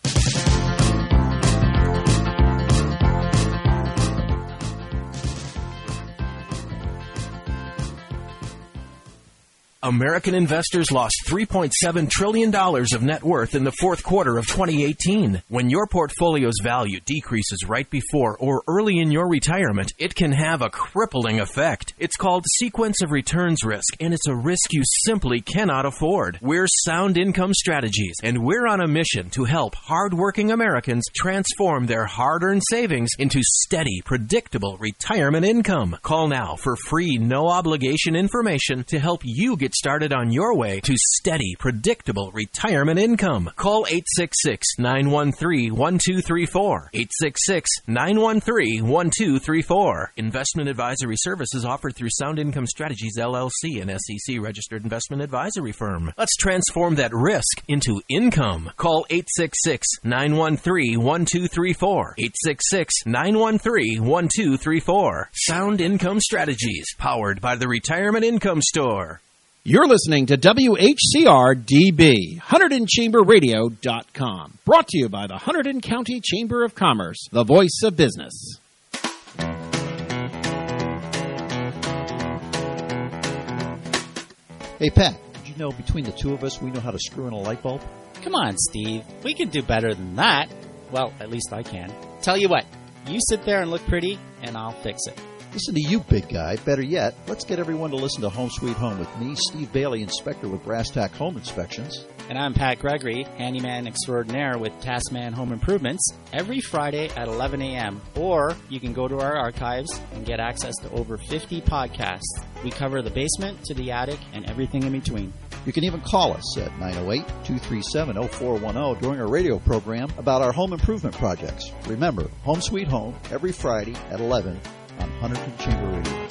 American investors lost three point seven trillion dollars of net worth in the fourth quarter of twenty eighteen. When your portfolio's value decreases right before or early in your retirement, it can have a crippling effect. It's called sequence of returns risk, and it's a risk you simply cannot afford. We're Sound Income Strategies, and we're on a mission to help hardworking Americans transform their hard-earned savings into steady, predictable retirement income. Call now for free, no-obligation information to help you get started on your way to steady, predictable retirement income. Call eight six six, nine one three, one two three four. eight six six, nine one three, one two three four. Investment advisory services offered through Sound Income Strategies, L L C, an S E C-registered investment advisory firm. Let's transform that risk into income. Call eight six six, nine one three, one two three four. eight six six, nine one three, one two three four. Sound Income Strategies, powered by the Retirement Income Store. You're listening to W H C R D B, Hunterdon Chamber Radio dot com. Brought to you by the Hunterdon County Chamber of Commerce, the voice of business. Hey, Pat, did you know between the two of us we know how to screw in a light bulb? Come on, Steve. We can do better than that. Well, at least I can. Tell you what, you sit there and look pretty, and I'll fix it. Listen to you, big guy. Better yet, let's get everyone to listen to Home Sweet Home with me, Steve Bailey, inspector with Brass Tack Home Inspections. And I'm Pat Gregory, handyman extraordinaire with Taskman Home Improvements, every Friday at eleven a.m. Or you can go to our archives and get access to over fifty podcasts. We cover the basement to the attic and everything in between. You can even call us at nine oh eight, two three seven, oh four one oh during our radio program about our home improvement projects. Remember, Home Sweet Home, every Friday at eleven on Hunterdon Chamber Radio.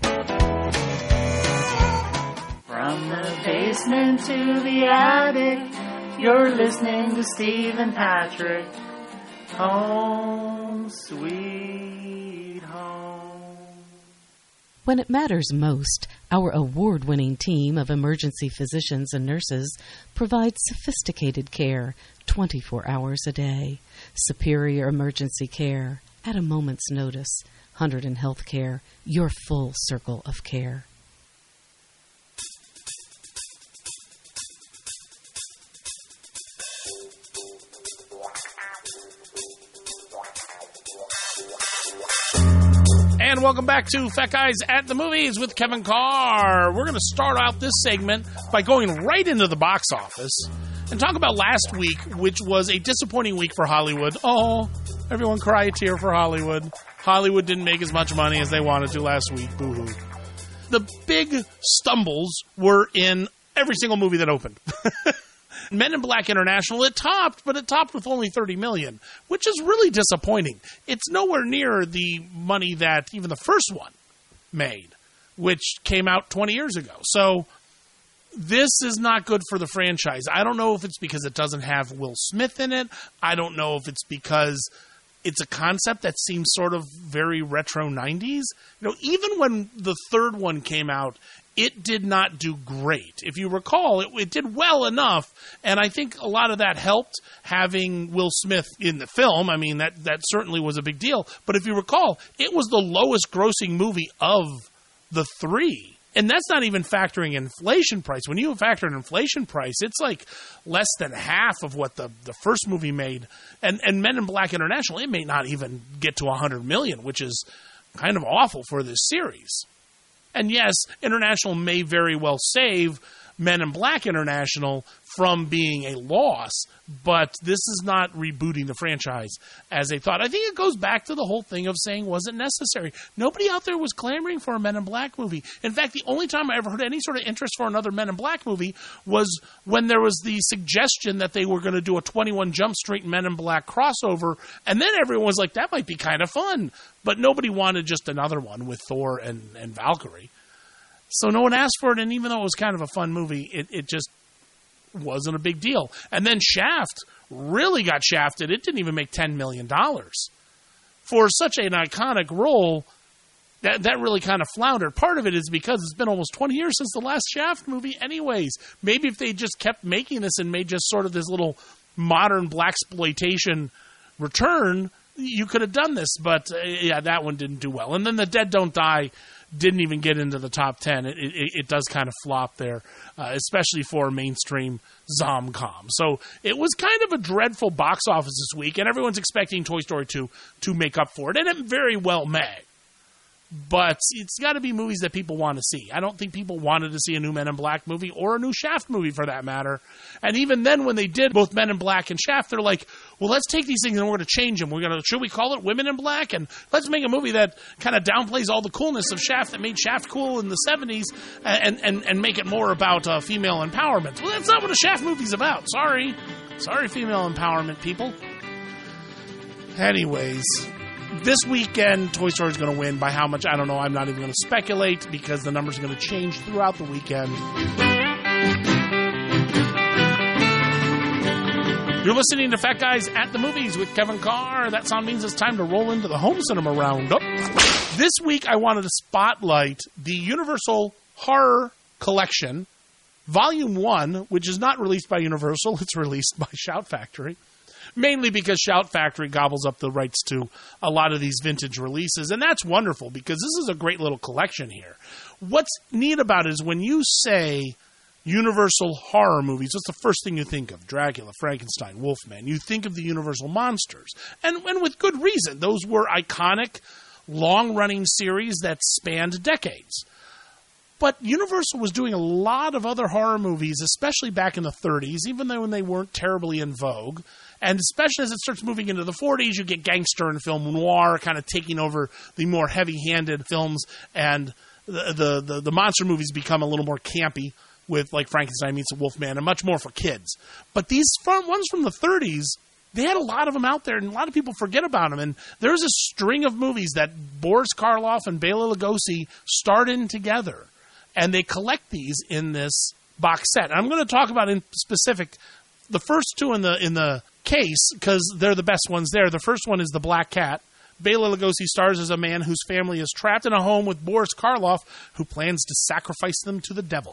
From the basement to the attic, you're listening to Steve and Patrick. Home Sweet Home. When it matters most, our award-winning team of emergency physicians and nurses provides sophisticated care twenty-four hours a day. Superior emergency care at a moment's notice. Hunterdon Healthcare, your full circle of care. And welcome back to Fat Guys at the Movies with Kevin Carr. We're going to start out this segment by going right into the box office and talk about last week, which was a disappointing week for Hollywood. Oh, everyone cry a tear for Hollywood. Hollywood didn't make as much money as they wanted to last week. Boo-hoo. The big stumbles were in every single movie that opened. Men in Black International, it topped, but it topped with only thirty million dollars, which is really disappointing. It's nowhere near the money that even the first one made, which came out twenty years ago. So this is not good for the franchise. I don't know if it's because it doesn't have Will Smith in it. I don't know if it's because it's a concept that seems sort of very retro nineties. You know, even when the third one came out, it did not do great. If you recall, it, it did well enough, and I think a lot of that helped having Will Smith in the film. I mean, that, that certainly was a big deal. But if you recall, it was the lowest grossing movie of the three. And that's not even factoring inflation price. When you factor in inflation price, it's like less than half of what the, the first movie made. And and Men in Black International, it may not even get to one hundred million dollars, which is kind of awful for this series. And yes, International may very well save Men in Black International from being a loss, but this is not rebooting the franchise as they thought. I think it goes back to the whole thing of saying, was it necessary? Nobody out there was clamoring for a Men in Black movie. In fact, the only time I ever heard any sort of interest for another Men in Black movie was when there was the suggestion that they were going to do a twenty-one Jump Street Men in Black crossover, and then everyone was like, that might be kind of fun. But nobody wanted just another one with Thor and, and Valkyrie. So no one asked for it, and even though it was kind of a fun movie, it, it just wasn't a big deal. And then Shaft really got shafted. It didn't even make ten million dollars. For such an iconic role, that, that really kind of floundered. Part of it is because it's been almost twenty years since the last Shaft movie anyways. Maybe if they just kept making this and made just sort of this little modern blaxploitation return, you could have done this. But, uh, yeah, that one didn't do well. And then The Dead Don't Die didn't even get into the top ten. It, it, it does kind of flop there, uh, especially for mainstream zom-com. So it was kind of a dreadful box office this week, and everyone's expecting Toy Story two to make up for it, and it very well may. But it's got to be movies that people want to see. I don't think people wanted to see a new Men in Black movie or a new Shaft movie for that matter. And even then, when they did both Men in Black and Shaft, they're like, well, let's take these things and we're going to change them. We're going to, should we call it Women in Black? And let's make a movie that kind of downplays all the coolness of Shaft that made Shaft cool in the seventies and, and, and make it more about uh, female empowerment. Well, that's not what a Shaft movie's about. Sorry. Sorry, female empowerment people. Anyways, this weekend, Toy Story is going to win by how much? I don't know. I'm not even going to speculate because the numbers are going to change throughout the weekend. You're listening to Fat Guys at the Movies with Kevin Carr. That sound means it's time to roll into the home cinema roundup. This week, I wanted to spotlight the Universal Horror Collection, Volume one, which is not released by Universal. It's released by Shout Factory. Mainly because Shout Factory gobbles up the rights to a lot of these vintage releases. And that's wonderful because this is a great little collection here. What's neat about it is when you say Universal horror movies, what's the first thing you think of? Dracula, Frankenstein, Wolfman. You think of the Universal monsters. And, and with good reason. Those were iconic, long-running series that spanned decades. But Universal was doing a lot of other horror movies, especially back in the thirties, even though when they weren't terribly in vogue. And especially as it starts moving into the forties, you get gangster and film noir kind of taking over the more heavy-handed films, and the, the, the, the monster movies become a little more campy with, like, Frankenstein Meets a Wolfman, and much more for kids. But these fun ones from the thirties, they had a lot of them out there, and a lot of people forget about them. And there's a string of movies that Boris Karloff and Bela Lugosi starred in together, and they collect these in this box set. And I'm going to talk about in specific the first two in the in the case because they're the best ones there. The first one is The Black Cat. Bela Lugosi stars as a man whose family is trapped in a home with Boris Karloff, who plans to sacrifice them to the devil.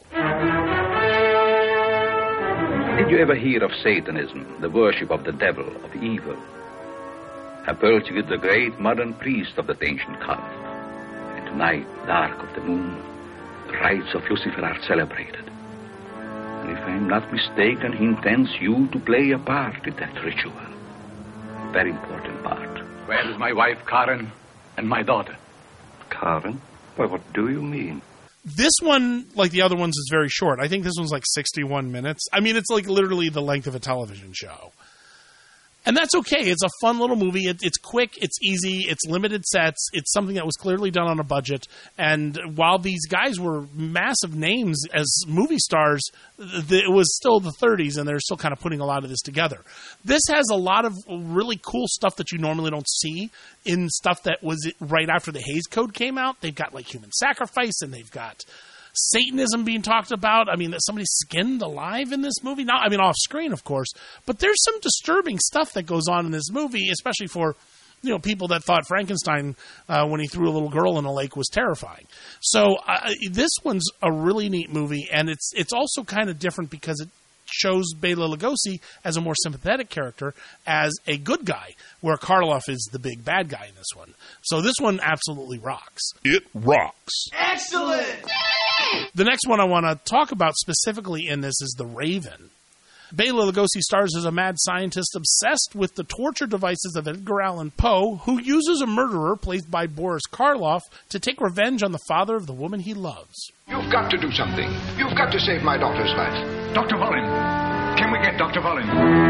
Did you ever hear of Satanism, the worship of the devil, of evil? Approach with the great modern priest of that ancient cult. And tonight, dark of the moon, the rites of Lucifer are celebrated. And if I am not mistaken, he intends you to play a part in that ritual. A very important part. Where is my wife, Karen, and my daughter? Karen? Why, what do you mean? This one, like the other ones, is very short. I think this one's like sixty-one minutes. I mean, it's like literally the length of a television show. And that's okay. It's a fun little movie. It, it's quick. It's easy. It's limited sets. It's something that was clearly done on a budget. And while these guys were massive names as movie stars, th- it was still the thirties, and they're still kind of putting a lot of this together. This has a lot of really cool stuff that you normally don't see in stuff that was right after the Hays Code came out. They've got like human sacrifice, and they've got Satanism being talked about. I mean, that somebody's skinned alive in this movie. Not, I mean, off screen, of course. But there's some disturbing stuff that goes on in this movie, especially for, you know, people that thought Frankenstein, uh, when he threw a little girl in a lake, was terrifying. So uh, this one's a really neat movie, and it's it's also kind of different because it shows Bela Lugosi as a more sympathetic character, as a good guy, where Karloff is the big bad guy in this one. So this one absolutely rocks. It rocks. Excellent! The next one I want to talk about specifically in this is The Raven. Bela Lugosi stars as a mad scientist obsessed with the torture devices of Edgar Allan Poe, who uses a murderer, played by Boris Karloff, to take revenge on the father of the woman he loves. You've got to do something. You've got to save my daughter's life. Doctor Volin. Can we get Doctor Volin?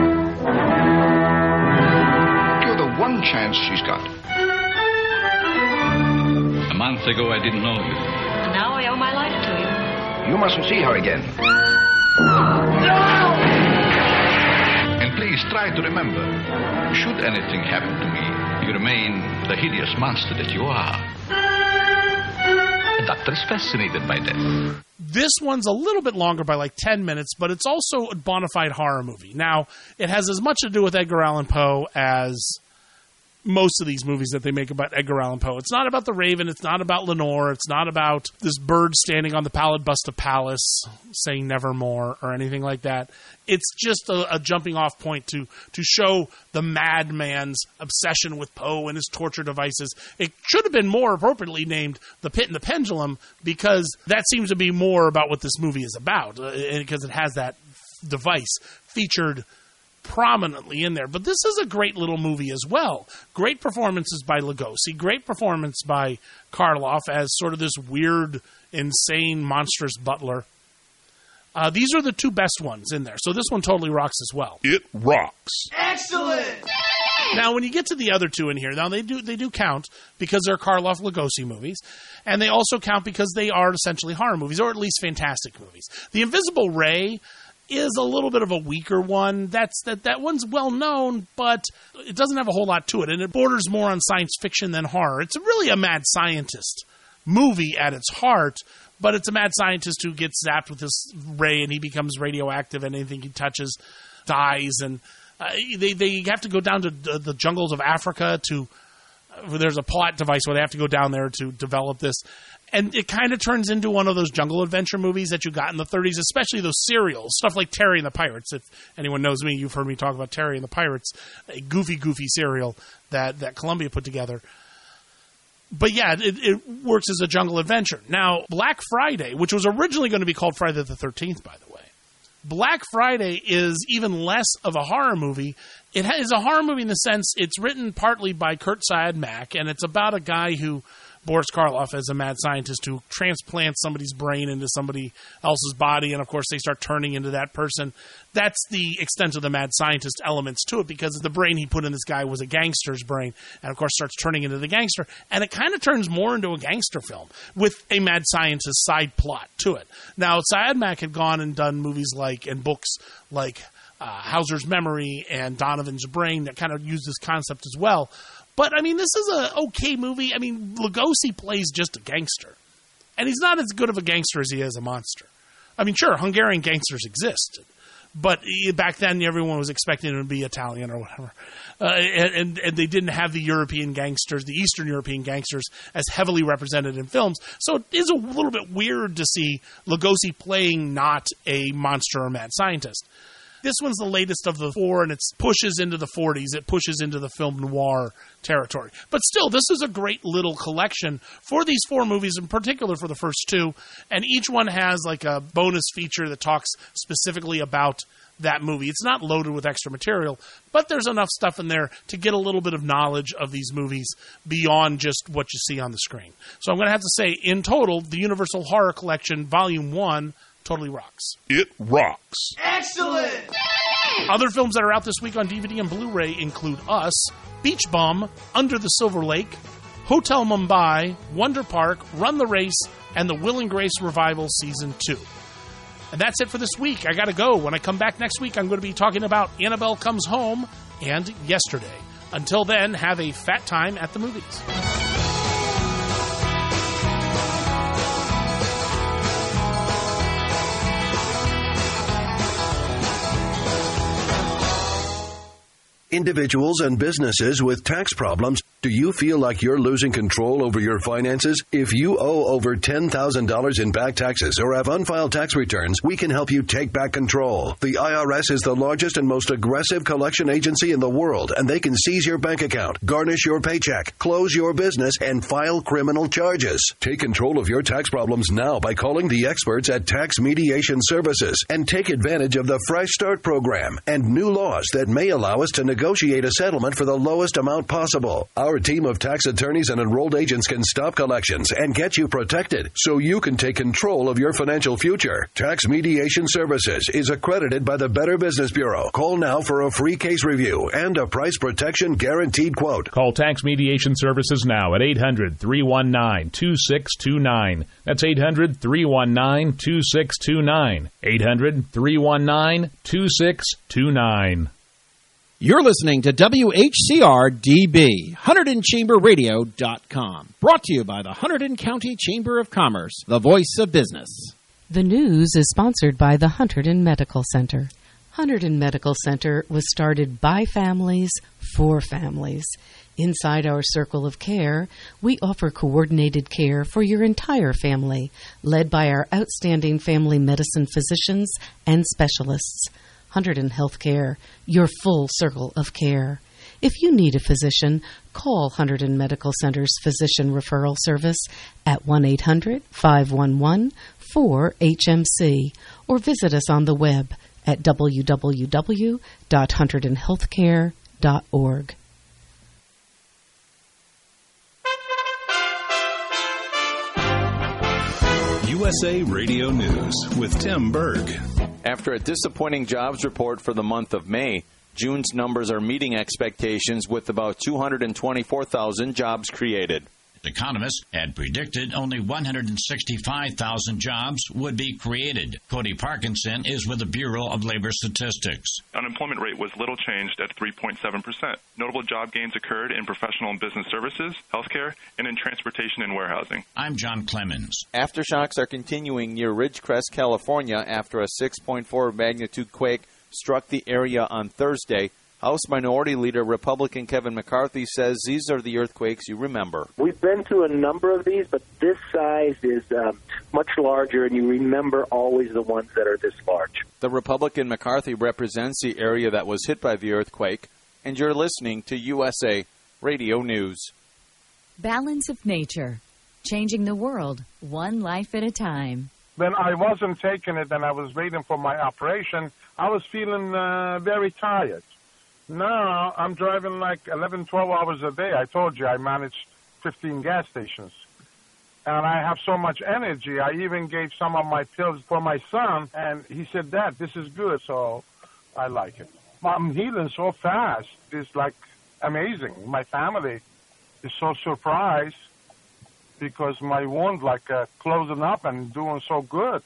You're the one chance she's got. A month ago, I didn't know you. Now I owe my life to you. You mustn't see her again. No! And please try to remember, should anything happen to me, you remain the hideous monster that you are. The doctor is fascinated by death. This one's a little bit longer by like ten minutes, but it's also a bona fide horror movie. Now, it has as much to do with Edgar Allan Poe as most of these movies that they make about Edgar Allan Poe. It's not about the Raven. It's not about Lenore. It's not about this bird standing on the pallid bust of Pallas saying nevermore or anything like that. It's just a, a jumping off point to, to show the madman's obsession with Poe and his torture devices. It should have been more appropriately named The Pit and the Pendulum, because that seems to be more about what this movie is about, uh, because it has that device featured prominently in there. But this is a great little movie as well. Great performances by Lugosi, great performance by Karloff as sort of this weird, insane, monstrous butler. Uh, these are the two best ones in there. So this one totally rocks as well. It rocks. Excellent! Now, when you get to the other two in here, now they do they do count because they're Karloff Lugosi movies, and they also count because they are essentially horror movies, or at least fantastic movies. The Invisible Ray is a little bit of a weaker one. That's that that one's well known, but it doesn't have a whole lot to it, and it borders more on science fiction than horror. It's really a mad scientist movie at its heart, but it's a mad scientist who gets zapped with this ray, and he becomes radioactive, and anything he touches dies. And uh, they they have to go down to uh, the jungles of Africa to. Uh, there's a plot device where they have to go down there to develop this. And it kind of turns into one of those jungle adventure movies that you got in the thirties, especially those serials, stuff like Terry and the Pirates. If anyone knows me, you've heard me talk about Terry and the Pirates, a goofy, goofy serial that, that Columbia put together. But yeah, it, it works as a jungle adventure. Now, Black Friday, which was originally going to be called Friday the thirteenth, by the way, Black Friday is even less of a horror movie. It is a horror movie in the sense it's written partly by Kurt Siodmak, and it's about a guy who, Boris Karloff, as a mad scientist who transplants somebody's brain into somebody else's body, and of course they start turning into that person. That's the extent of the mad scientist elements to it, because the brain he put in this guy was a gangster's brain, and of course starts turning into the gangster, and it kind of turns more into a gangster film with a mad scientist side plot to it. Now, Siodmak had gone and done movies like, and books like uh, Hauser's Memory and Donovan's Brain that kind of use this concept as well. But, I mean, this is an okay movie. I mean, Lugosi plays just a gangster. And he's not as good of a gangster as he is a monster. I mean, sure, Hungarian gangsters exist. But back then, everyone was expecting him to be Italian or whatever. Uh, and, and, and they didn't have the European gangsters, the Eastern European gangsters, as heavily represented in films. So it is a little bit weird to see Lugosi playing not a monster or mad scientist. This one's the latest of the four, and it pushes into the forties. It pushes into the film noir territory. But still, this is a great little collection for these four movies, in particular for the first two. And each one has like a bonus feature that talks specifically about that movie. It's not loaded with extra material, but there's enough stuff in there to get a little bit of knowledge of these movies beyond just what you see on the screen. So I'm going to have to say, in total, the Universal Horror Collection, Volume one, totally rocks. It rocks. Excellent! Other films that are out this week on D V D and Blu-ray include Us, Beach Bum, Under the Silver Lake, Hotel Mumbai, Wonder Park, Run the Race, and The Will and Grace Revival Season two. And that's it for this week. I gotta go. When I come back next week, I'm going to be talking about Annabelle Comes Home and Yesterday. Until then, have a fat time at the movies. Individuals and businesses with tax problems, do you feel like you're losing control over your finances? If you owe over ten thousand dollars in back taxes or have unfiled tax returns, we can help you take back control. The I R S is the largest and most aggressive collection agency in the world, and they can seize your bank account, garnish your paycheck, close your business, and file criminal charges. Take control of your tax problems now by calling the experts at Tax Mediation Services and take advantage of the Fresh Start program and new laws that may allow us to negotiate a settlement for the lowest amount possible. Our team of tax attorneys and enrolled agents can stop collections and get you protected so you can take control of your financial future. Tax Mediation Services is accredited by the Better Business Bureau. Call now for a free case review and a price protection guaranteed quote. Call Tax Mediation Services now at eight hundred, three one nine, two six two nine. That's eight hundred, three one nine, two six two nine. eight hundred, three one nine, two six two nine. You're listening to W H C R D B, Hunterdon Chamber Radio dot com. Brought to you by the Hunterdon County Chamber of Commerce, the voice of business. The news is sponsored by the Hunterdon Medical Center. Hunterdon Medical Center was started by families for families. Inside our circle of care, we offer coordinated care for your entire family, led by our outstanding family medicine physicians and specialists. Hunterdon Healthcare, your full circle of care. If you need a physician, call Hunterdon Medical Center's Physician Referral Service at one eight hundred, five one one, four H M C or visit us on the web at w w w dot hunterdon healthcare dot org. U S A Radio News with Tim Berg. After a disappointing jobs report for the month of May, June's numbers are meeting expectations with about two hundred twenty-four thousand jobs created. Economists had predicted only one hundred sixty-five thousand jobs would be created. Cody Parkinson is with the Bureau of Labor Statistics. Unemployment rate was little changed at three point seven percent. Notable job gains occurred in professional and business services, healthcare, and in transportation and warehousing. I'm John Clemens. Aftershocks are continuing near Ridgecrest, California after a six point four magnitude quake struck the area on Thursday. House Minority Leader Republican Kevin McCarthy says these are the earthquakes you remember. We've been through a number of these, but this size is um, much larger, and you remember always the ones that are this large. The Republican McCarthy represents the area that was hit by the earthquake, and you're listening to U S A Radio News. Balance of Nature, changing the world one life at a time. When I wasn't taking it and I was waiting for my operation, I was feeling uh, very tired. Now I'm driving like eleven, twelve hours a day. I told you I manage fifteen gas stations. And I have so much energy. I even gave some of my pills for my son, and he said, Dad, this is good, so I like it. I'm healing so fast. It's like amazing. My family is so surprised because my wound like uh, closing up and doing so good.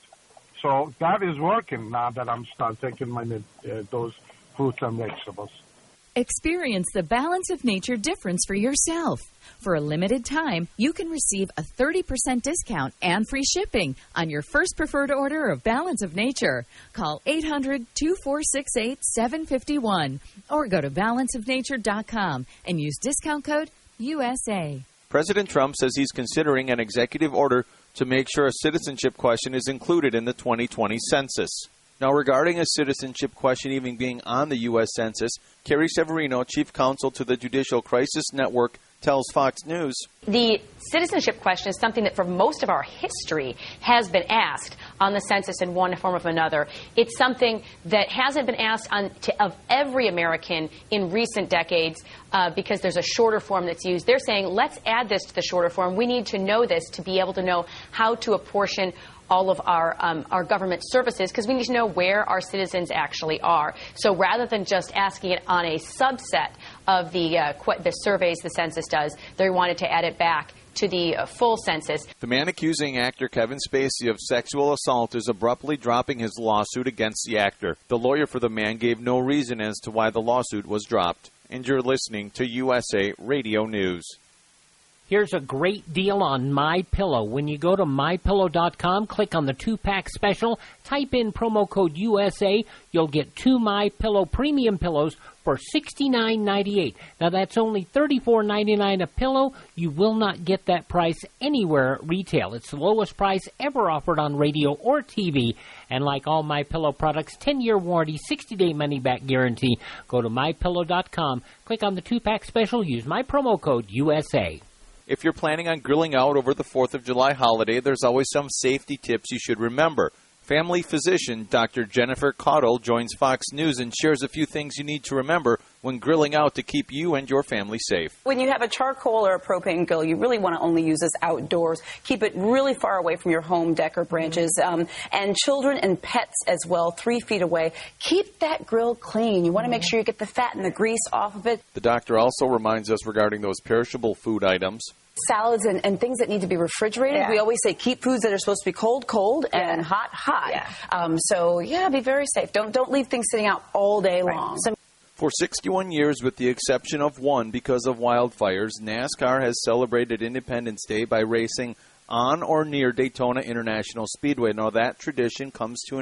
So that is working now that I'm start taking my uh, those fruits and vegetables. Experience the Balance of Nature difference for yourself. For a limited time, you can receive a thirty percent discount and free shipping on your first preferred order of Balance of Nature. Call eight hundred, two four six eight, seven five one or go to balance of nature dot com and use discount code U S A. President Trump says he's considering an executive order to make sure a citizenship question is included in the twenty twenty census. Now, regarding a citizenship question even being on the U S Census, Carrie Severino, chief counsel to the Judicial Crisis Network, tells Fox News. The citizenship question is something that for most of our history has been asked on the census in one form or another. It's something that hasn't been asked on to, of every American in recent decades uh, because there's a shorter form that's used. They're saying, let's add this to the shorter form. We need to know this to be able to know how to apportion all of our um, our government services, because we need to know where our citizens actually are. So rather than just asking it on a subset of the uh, qu- the surveys the census does, they wanted to add it back to the uh, full census. The man accusing actor Kevin Spacey of sexual assault is abruptly dropping his lawsuit against the actor. The lawyer for the man gave no reason as to why the lawsuit was dropped. And you're listening to U S A Radio News. Here's a great deal on MyPillow. When you go to my pillow dot com, click on the two-pack special, type in promo code U S A, you'll get two MyPillow premium pillows for sixty-nine ninety-eight. Now, that's only thirty-four ninety-nine a pillow. You will not get that price anywhere at retail. It's the lowest price ever offered on radio or T V. And like all MyPillow products, ten-year warranty, sixty-day money-back guarantee. Go to my pillow dot com, click on the two-pack special, use my promo code U S A. If you're planning on grilling out over the fourth of July holiday, there's always some safety tips you should remember. Family physician Doctor Jennifer Caudle joins Fox News and shares a few things you need to remember when grilling out to keep you and your family safe. When you have a charcoal or a propane grill, you really want to only use this outdoors. Keep it really far away from your home deck or branches. Um, and children and pets as well, three feet away. Keep that grill clean. You want to make sure you get the fat and the grease off of it. The doctor also reminds us regarding those perishable food items. Salads and, and things that need to be refrigerated. Yeah. We always say keep foods that are supposed to be cold, cold, yeah. and hot, hot. Yeah. Um, so, yeah, be very safe. Don't don't leave things sitting out all day right. long. Some- For sixty-one years, with the exception of one because of wildfires, NASCAR has celebrated Independence Day by racing on or near Daytona International Speedway. Now, that tradition comes to an end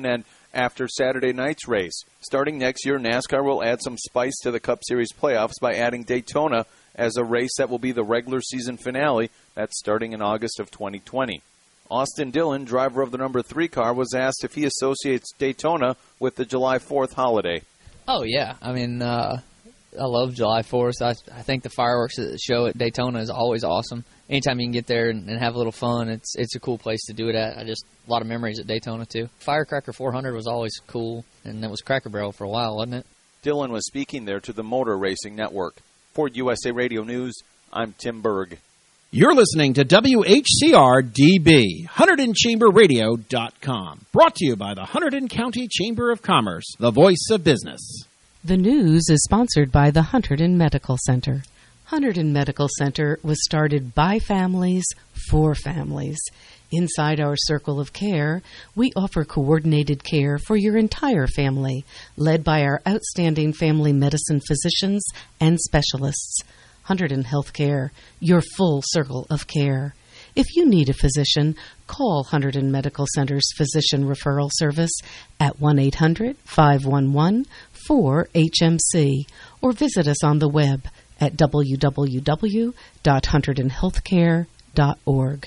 after Saturday night's race. Starting next year, NASCAR will add some spice to the Cup Series playoffs by adding Daytona as a race that will be the regular season finale. That's starting in August of twenty twenty. Austin Dillon, driver of the number three car, was asked if he associates Daytona with the July fourth holiday. Oh, yeah. I mean, uh, I love July fourth. I, I think the fireworks at the show at Daytona is always awesome. Anytime you can get there and, and have a little fun, it's it's a cool place to do it at. I just a lot of memories at Daytona, too. Firecracker four hundred was always cool, and it was Cracker Barrel for a while, wasn't it? Dillon was speaking there to the Motor Racing Network. For U S A Radio News, I'm Tim Berg. You're listening to W H C R D B, Hunterdon Chamber Radio dot com. Brought to you by the Hunterdon County Chamber of Commerce, the voice of business. The news is sponsored by the Hunterdon Medical Center. Hunterdon Medical Center was started by families for families. Inside our circle of care, we offer coordinated care for your entire family, led by our outstanding family medicine physicians and specialists. Hunterdon Healthcare, your full circle of care. If you need a physician, call Hunterdon Medical Center's Physician Referral Service at one eight hundred, five one one, four H M C or visit us on the web at w w w dot hunterdon healthcare dot org.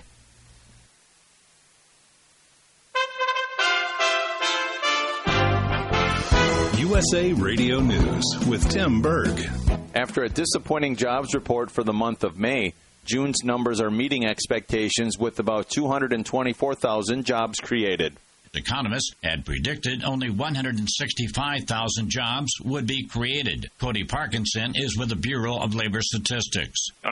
U S A Radio News with Tim Berg. After a disappointing jobs report for the month of May, June's numbers are meeting expectations with about two hundred twenty-four thousand jobs created. Economists had predicted only one hundred sixty-five thousand jobs would be created. Cody Parkinson is with the Bureau of Labor Statistics.